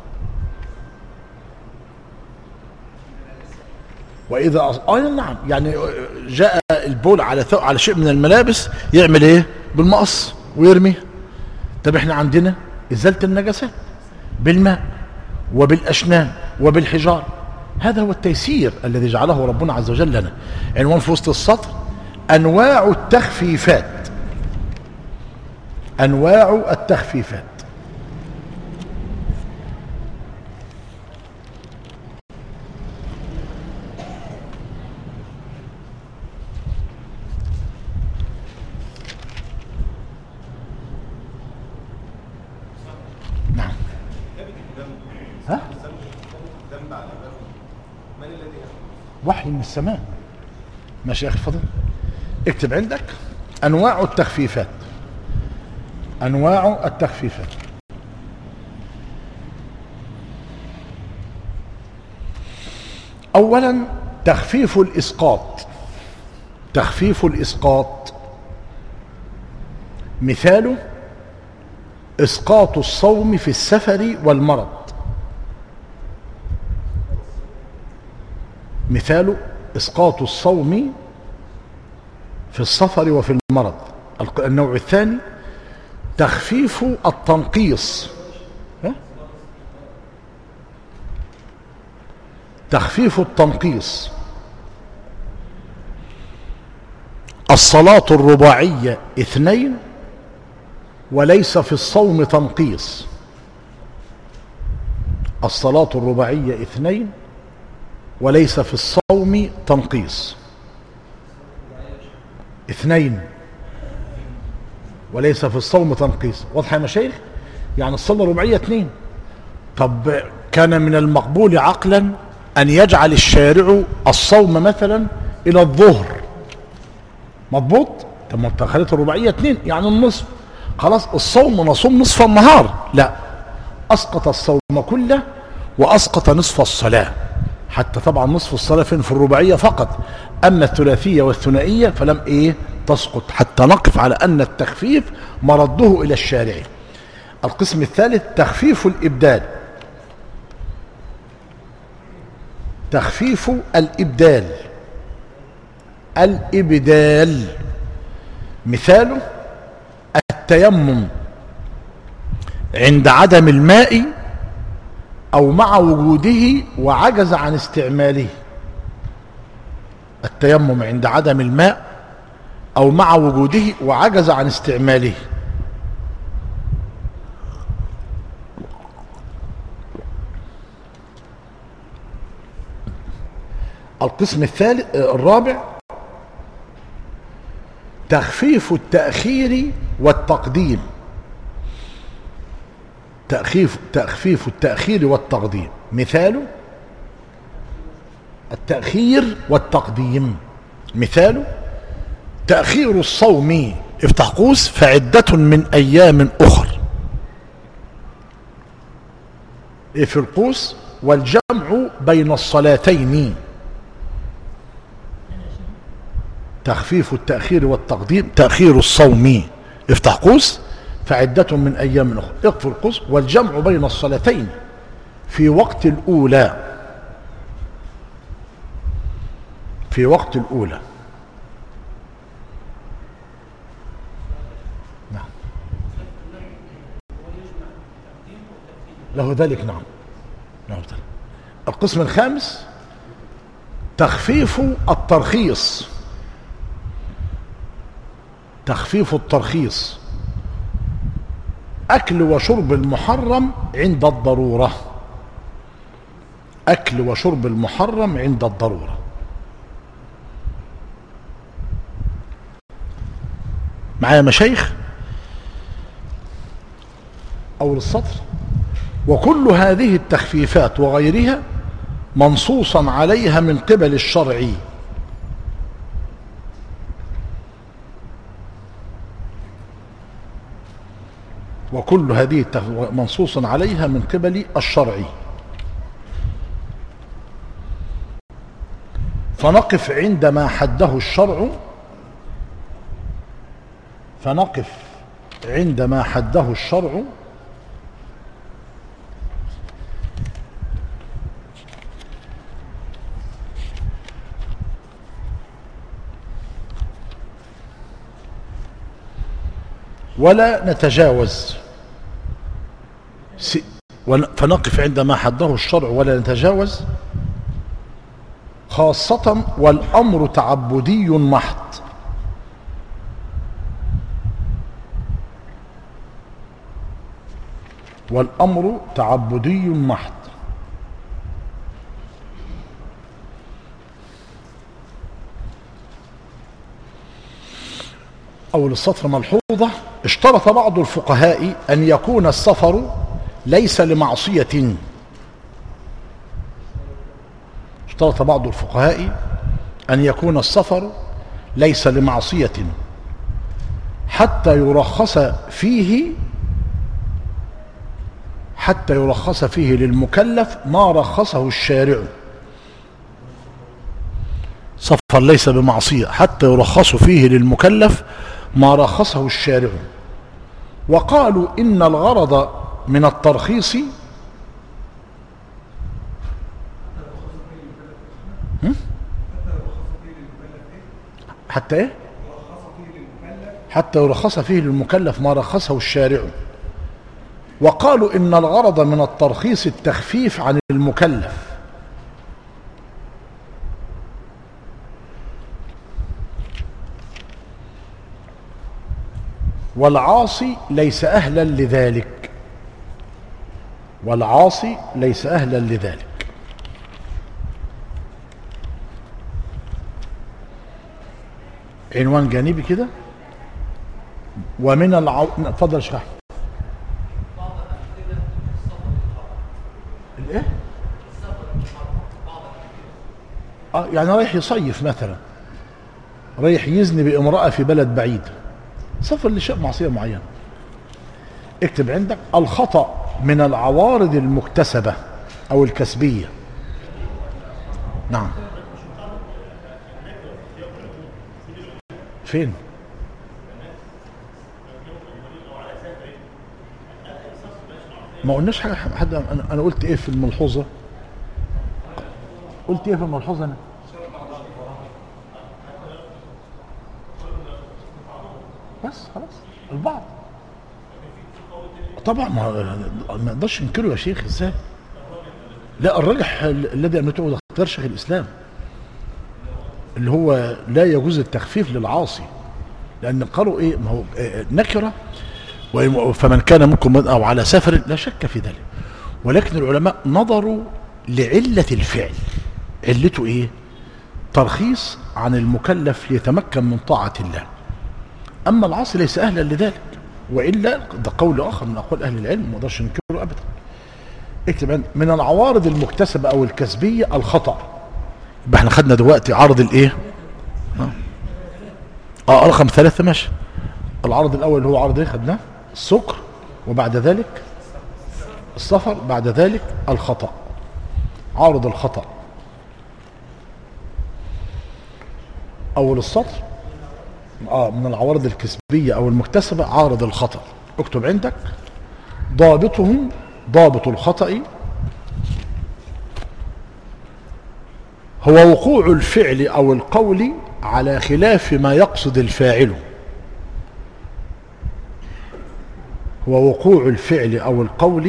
واذا نعم، يعني جاء البول على شيء من الملابس يعمل ايه؟ بالمقص ويرميه. طب احنا عندنا ازاله النجاسات بالماء وبالاشنان وبالحجار. هذا هو التيسير الذي جعله ربنا عز وجل لنا. عنوان في وسط السطر: انواع التخفيفات. انواع التخفيفات. وحي من السماء. ماشي يا اخي فضل. اكتب عندك: انواع التخفيفات. انواع التخفيفات. اولا تخفيف الاسقاط. تخفيف الاسقاط مثاله اسقاط الصوم في السفر والمرض. مثال اسقاط الصوم في السفر وفي المرض. النوع الثاني تخفيف التنقيص. تخفيف التنقيص: الصلاة الرباعية 2 وليس في الصوم تنقيص. الصلاة الرباعية 2 وليس في الصوم تنقيص. 2 وليس في الصوم تنقيص. واضح يا مشايخ؟ يعني الصلاة الرباعية 2. طب كان من المقبول عقلا أن يجعل الشارع الصوم مثلا إلى الظهر، مضبوط؟ طب ما انت خليت الرباعية 2 يعني النصف، خلاص الصوم نصوم نصف النهار، لا، أسقط الصوم كله وأسقط نصف الصلاة. حتى طبعا نصف الصلاة فين؟ في الرباعية فقط، أما الثلاثية والثنائية فلم تسقط، حتى نقف على أن التخفيف مرده إلى الشارع. القسم الثالث تخفيف الإبدال. تخفيف الإبدال، الإبدال مثاله التيمم عند عدم الماء أو مع وجوده وعجز عن استعماله. التيمم عند عدم الماء أو مع وجوده وعجز عن استعماله. القسم الرابع تخفيف التأخير والتقديم. تخفيف التأخير والتقديم مثاله التأخير والتقديم، مثاله تأخير الصوم افتح قوس فعدة من أيام أخر، في القوس والجمع بين الصلاتين. تخفيف التأخير والتقديم تأخير الصوم افتح قوس فعدة من أيام أخرى، اقفل القوس والجمع بين الصلاتين في وقت الأولى، في وقت الأولى. نعم له ذلك، نعم. القسم الخامس تخفيف الترخيص. تخفيف الترخيص أكل وشرب المحرم عند الضرورة. أكل وشرب المحرم عند الضرورة. معايا مشايخ؟ أول السطر: وكل هذه التخفيفات وغيرها منصوصا عليها من قبل الشرع. وكل هذه منصوصا عليها من قبل الشرع. فنقف عندما حده الشرع، فنقف عندما حده الشرع ولا نتجاوز. فنقف عندما حده الشرع ولا نتجاوز، خاصة والأمر تعبدي محض. والأمر تعبدي محض. أول السطر ملحوظة: اشترط بعض الفقهاء أن يكون السفر ليس لمعصية. اشترط بعض الفقهاء أن يكون السفر ليس لمعصية حتى يرخص فيه للمكلف ما رخصه الشارع. سفر ليس بمعصية حتى يرخص فيه للمكلف ما رخصه الشارع. وقالوا إن الغرض من الترخيص حتى ايه؟ حتى يرخص فيه للمكلف ما رخصه الشارع. وقالوا إن الغرض من الترخيص التخفيف عن المكلف. والعاصي ليس أهلا لذلك. والعاصي ليس أهلا لذلك. عنوان جانبي كده. ومن اتفضل اشرح. الايه؟ يعني رايح يصيف مثلا، رايح يزني بامرأة في بلد بعيد، سفر لشيء معصية معينة. اكتب عندك الخطأ من العوارض المكتسبة او الكسبية. نعم. فين؟ ما قلناش حاجة حد. انا قلت ايه في الملحوظة؟ قلت ايه في الملحوظة انا؟ بس خلاص البعض طبعا ما نقدرش ننكره يا شيخ. ازاي؟ لا، الراجح الذي امته اختيار شيخ الاسلام اللي هو لا يجوز التخفيف للعاصي، لان قالوا ايه؟ ما هو نكره، فمن كان منكم او على سفر لا شك في ذلك. ولكن العلماء نظروا لعلة الفعل. علته ايه؟ ترخيص عن المكلف ليتمكن من طاعة الله. اما العاصي ليس اهلا لذلك، والا ده قول اخر من اقوال اهل العلم ما نقدرش ننكره ابدا. اكتب من العوارض المكتسبة او الكسبية الخطأ. يبقى احنا خدنا دلوقتي عرض الايه؟ رقم 3 ماشي. العرض الاول اللي هو عرض ايه خدناه؟ السكر، وبعد ذلك السفر، بعد ذلك الخطأ. عارض الخطأ اول السطر. من العوارض الكسبية او المكتسبة عارض الخطأ. اكتب عندك ضابطهم. ضابط الخطأ هو وقوع الفعل او القول على خلاف ما يقصد الفاعل. هو وقوع الفعل او القول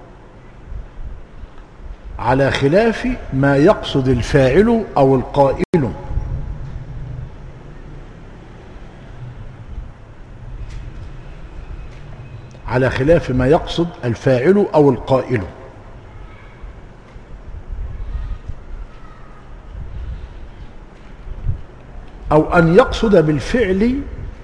على خلاف ما يقصد الفاعل او القائل. على خلاف ما يقصد الفاعل او القائل. او ان يقصد بالفعل،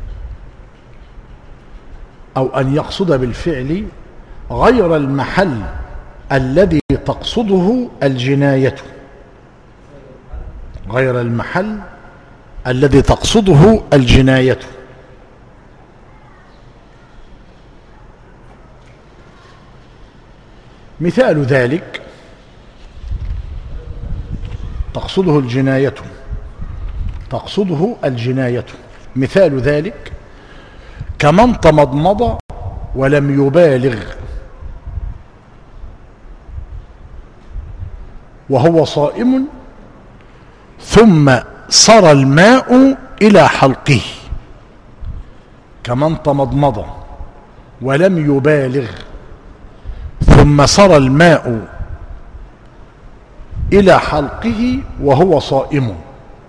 او ان يقصد بالفعل غير المحل الذي تقصده الجناية. غير المحل الذي تقصده الجناية. مثال ذلك تقصده الجناية. تقصده الجناية. مثال ذلك كمن تمضمض ولم يبالغ وهو صائم ثم سرى الماء إلى حلقه. كمن تمضمض ولم يبالغ ثم سرى الماء إلى حلقه وهو صائم.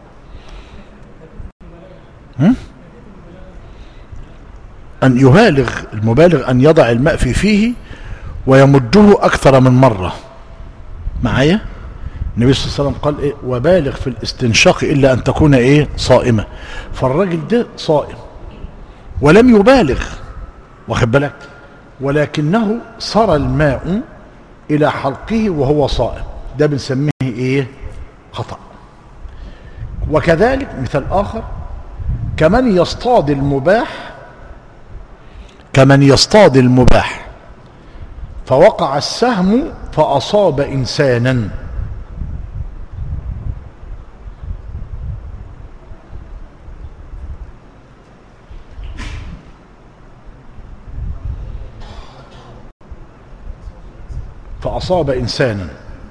أن يبالغ، المبالغ أن يضع الماء في فيه ويمده أكثر من مرة. معايا؟ النبي صلى الله عليه وسلم قال إيه؟ وبالغ في الاستنشاق إلا أن تكون إيه؟ صائمة. فالراجل ده صائم ولم يبالغ، واخد بالك، ولكنه سرى الماء إلى حلقه وهو صائم. ده بنسميه إيه؟ خطأ. وكذلك مثال آخر كمن يصطاد المباح. كمن يصطاد المباح فوقع السهم فأصاب إنسانا. فأصاب إنسانا.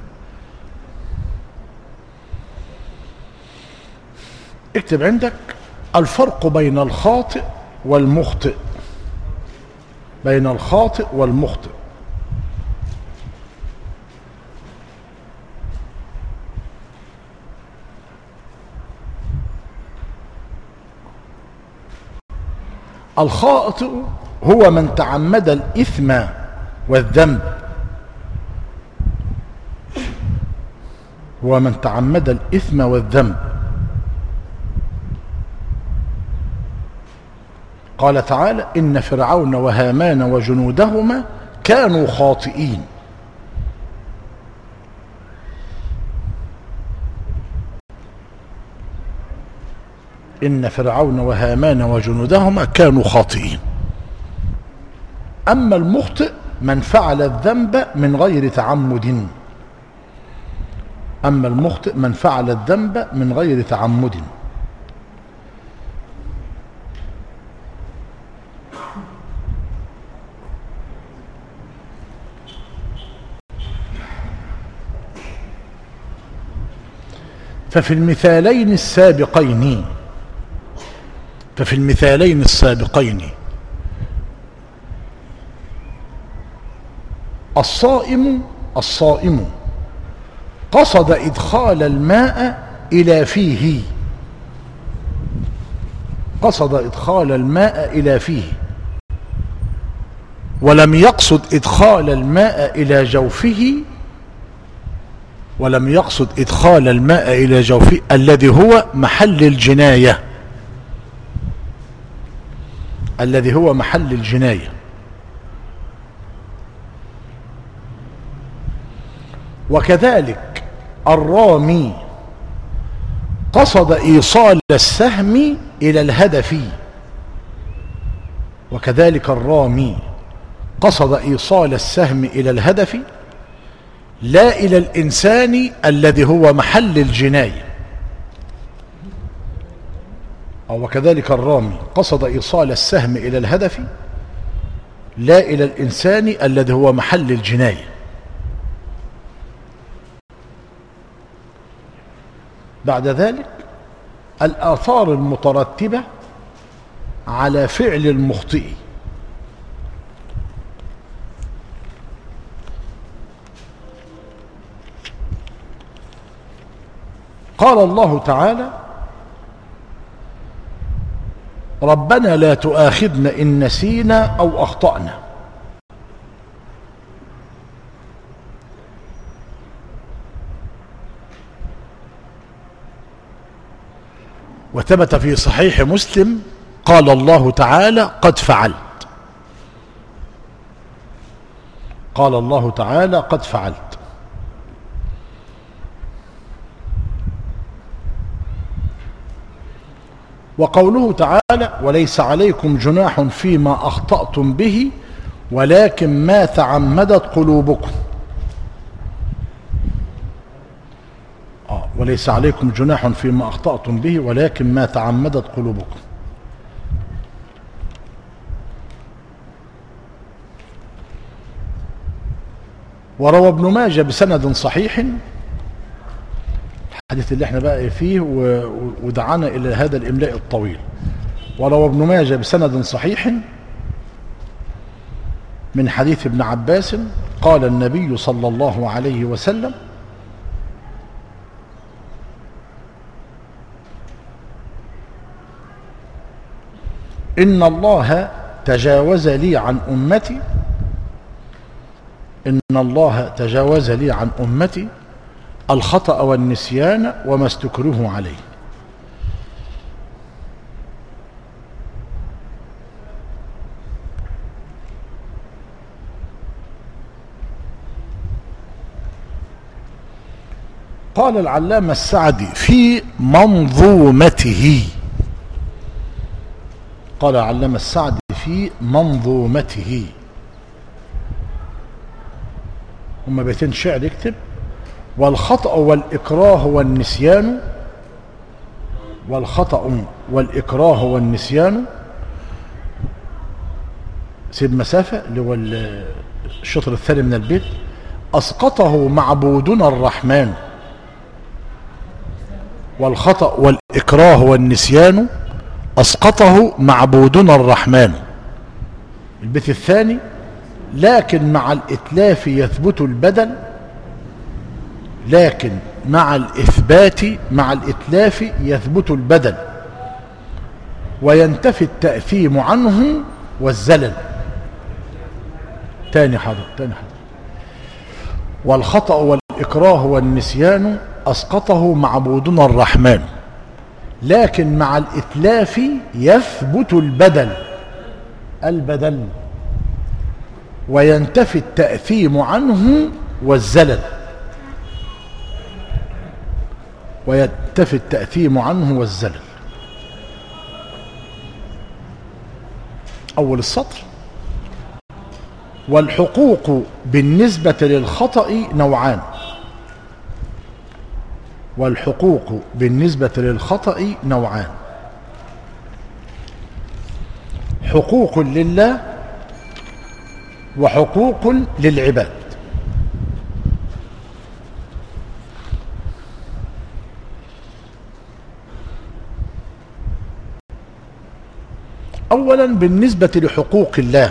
اكتب عندك الفرق بين الخاطئ والمخطئ. بين الخاطئ والمخطئ. الخاطئ هو من تعمد الإثم والذنب. هو من تعمد الإثم والذنب. قال تعالى إن فرعون وهامان وجنودهما كانوا خاطئين. إن فرعون وهامان وجنودهما كانوا خاطئين. أما المخطئ من فعل الذنب من غير تعمد. أما المخطئ من فعل الذنب من غير تعمد. ففي المثالين السابقين الصائم قصد إدخال الماء إلى فيه ولم يقصد إدخال الماء إلى جوفه الذي هو محل الجناية. وكذلك الرامي قصد إيصال السهم إلى الهدف لا إلى الإنسان الذي هو محل الجناية. وكذلك الرامي قصد إيصال السهم إلى الهدف لا إلى الإنسان الذي هو محل الجناية. بعد ذلك الآثار المترتبة على فعل المخطئ. قال الله تعالى: ربنا لا تؤاخذنا إن نسينا أو أخطأنا. وثبت في صحيح مسلم قال الله تعالى: قد فعلت. وقوله تعالى: وليس عليكم جناح فيما أخطأتم به ولكن ما تعمدت قلوبكم. وليس عليكم جناح فيما أخطأتم به ولكن ما تعمدت قلوبكم. وروى ابن ماجه بسند صحيح، الحديث اللي احنا بقى فيه ودعانا إلى هذا الإملاء الطويل. وروى ابن ماجه بسند صحيح من حديث ابن عباس قال النبي صلى الله عليه وسلم: إن الله تجاوز لي عن أمتي الخطأ والنسيان وما استكرهوا عليه. قال العلامة السعدي في منظومته هم بيتين شعر يكتب: والخطأ والإكراه والنسيان سيب مسافة اللي هو الشطر الثاني من البيت: أسقطه معبودنا الرحمن. والخطأ والإكراه والنسيان أسقطه معبودنا الرحمن. البيت الثاني: لكن مع الإتلاف يثبت البدل. مع الإتلاف يثبت البدل وينتفي التأثيم عنه والزلل. تاني حاضر. والخطأ والإكراه والنسيان أسقطه معبودنا الرحمن، لكن مع الإتلاف يثبت البدل وينتفي التأثيم عنه والزلل. أول السطر: والحقوق بالنسبة للخطأ نوعان. والحقوق بالنسبة للخطأ نوعان: حقوق لله وحقوق للعباد. أولا بالنسبة لحقوق الله،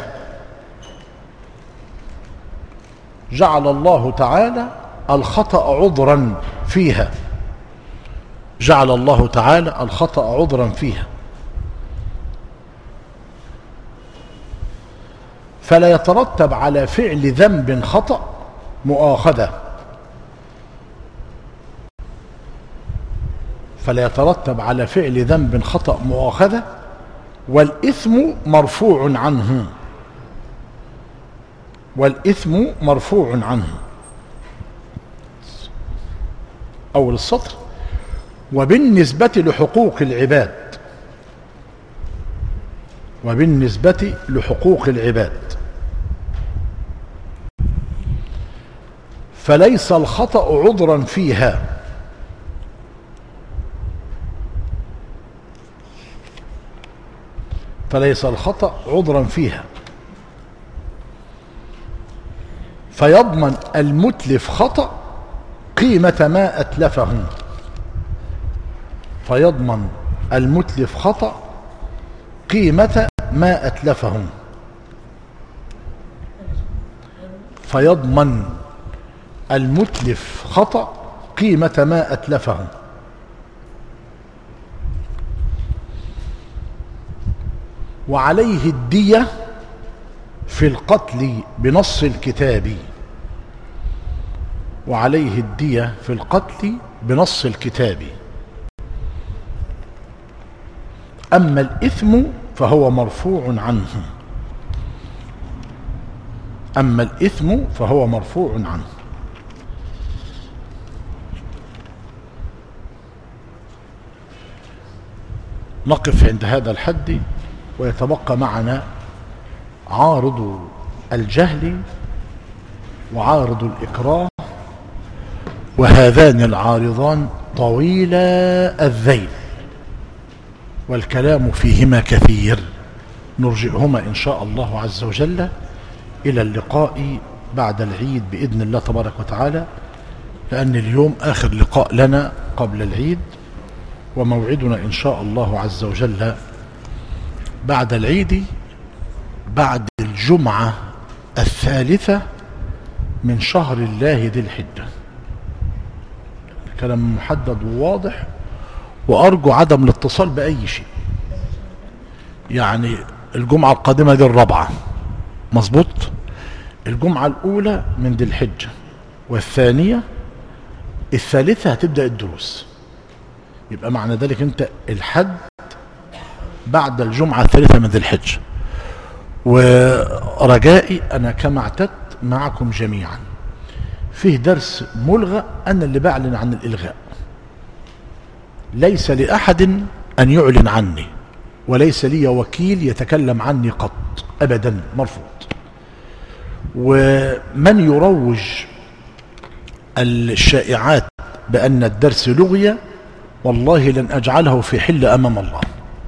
جعل الله تعالى الخطأ عذرا فيها. جعل الله تعالى الخطأ عذرا فيها، فلا يترتب على فعل ذنب خطأ مؤاخذة. فلا يترتب على فعل ذنب خطأ مؤاخذة، والإثم مرفوع عنه. والإثم مرفوع عنه. أول السطر: وبالنسبة لحقوق العباد. وبالنسبة لحقوق العباد فليس الخطأ عذرا فيها، فليس الخطأ عذرا فيها، فيضمن المتلف خطأ قيمة ما أتلفه. فيضمن المتلف خطأ قيمة ما أتلفه. فيضمن المتلف خطأ قيمة ما أتلفه. وعليه الدية في القتل بنص الكتاب. وعليه الدية في القتل بنص الكتاب. أما الإثم فهو مرفوع عنه. أما الإثم فهو مرفوع عنه. نقف عند هذا الحد، ويتبقى معنا عارض الجهل وعارض الإكراه، وهذان العارضان طويلا الذيل والكلام فيهما كثير. نرجئهما إن شاء الله عز وجل إلى اللقاء بعد العيد بإذن الله تبارك وتعالى، لأن اليوم آخر لقاء لنا قبل العيد، وموعدنا إن شاء الله عز وجل بعد العيد، بعد الجمعة الثالثة من شهر الله ذي الحجة. كلام محدد وواضح، وأرجو عدم الاتصال بأي شيء. يعني الجمعة القادمة دي الرابعة، مظبوط؟ الجمعة الأولى من ذي الحجة، والثانية الثالثة هتبدأ الدروس. يبقى معنى ذلك أنت الحد بعد الجمعة الثالثة من ذي الحجة. ورجائي أنا كما اعتدت معكم جميعا فيه درس ملغى، أنا اللي بعلن عن الإلغاء، ليس لأحد أن يعلن عني، وليس لي وكيل يتكلم عني قط أبدا، مرفوض. ومن يروج الشائعات بأن الدرس لغي، والله لن أجعله في حل أمام الله،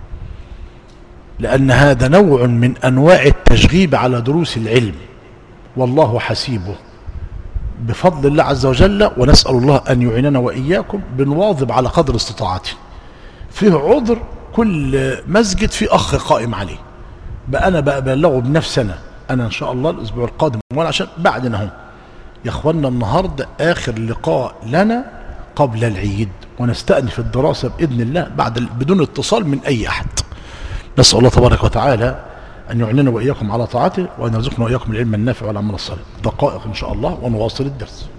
لأن هذا نوع من أنواع التشغيب على دروس العلم، والله حسيبه بفضل الله عز وجل. ونسأل الله أن يعيننا وإياكم بنواظب على قدر استطاعته. فيه عذر، كل مسجد في أخ قائم عليه، بقى أنا ببلغه بنفسنا أنا إن شاء الله الأسبوع القادم، وأنا عشان بعدنا هم يا أخوانا النهاردة آخر لقاء لنا قبل العيد، ونستأنف الدراسة بإذن الله بعد بدون اتصال من أي أحد. نسأل الله تبارك وتعالى أن يعيننا وإياكم على طاعته، وأن يرزقنا وإياكم العلم النافع والعمل الصالح. دقائق إن شاء الله ونواصل الدرس.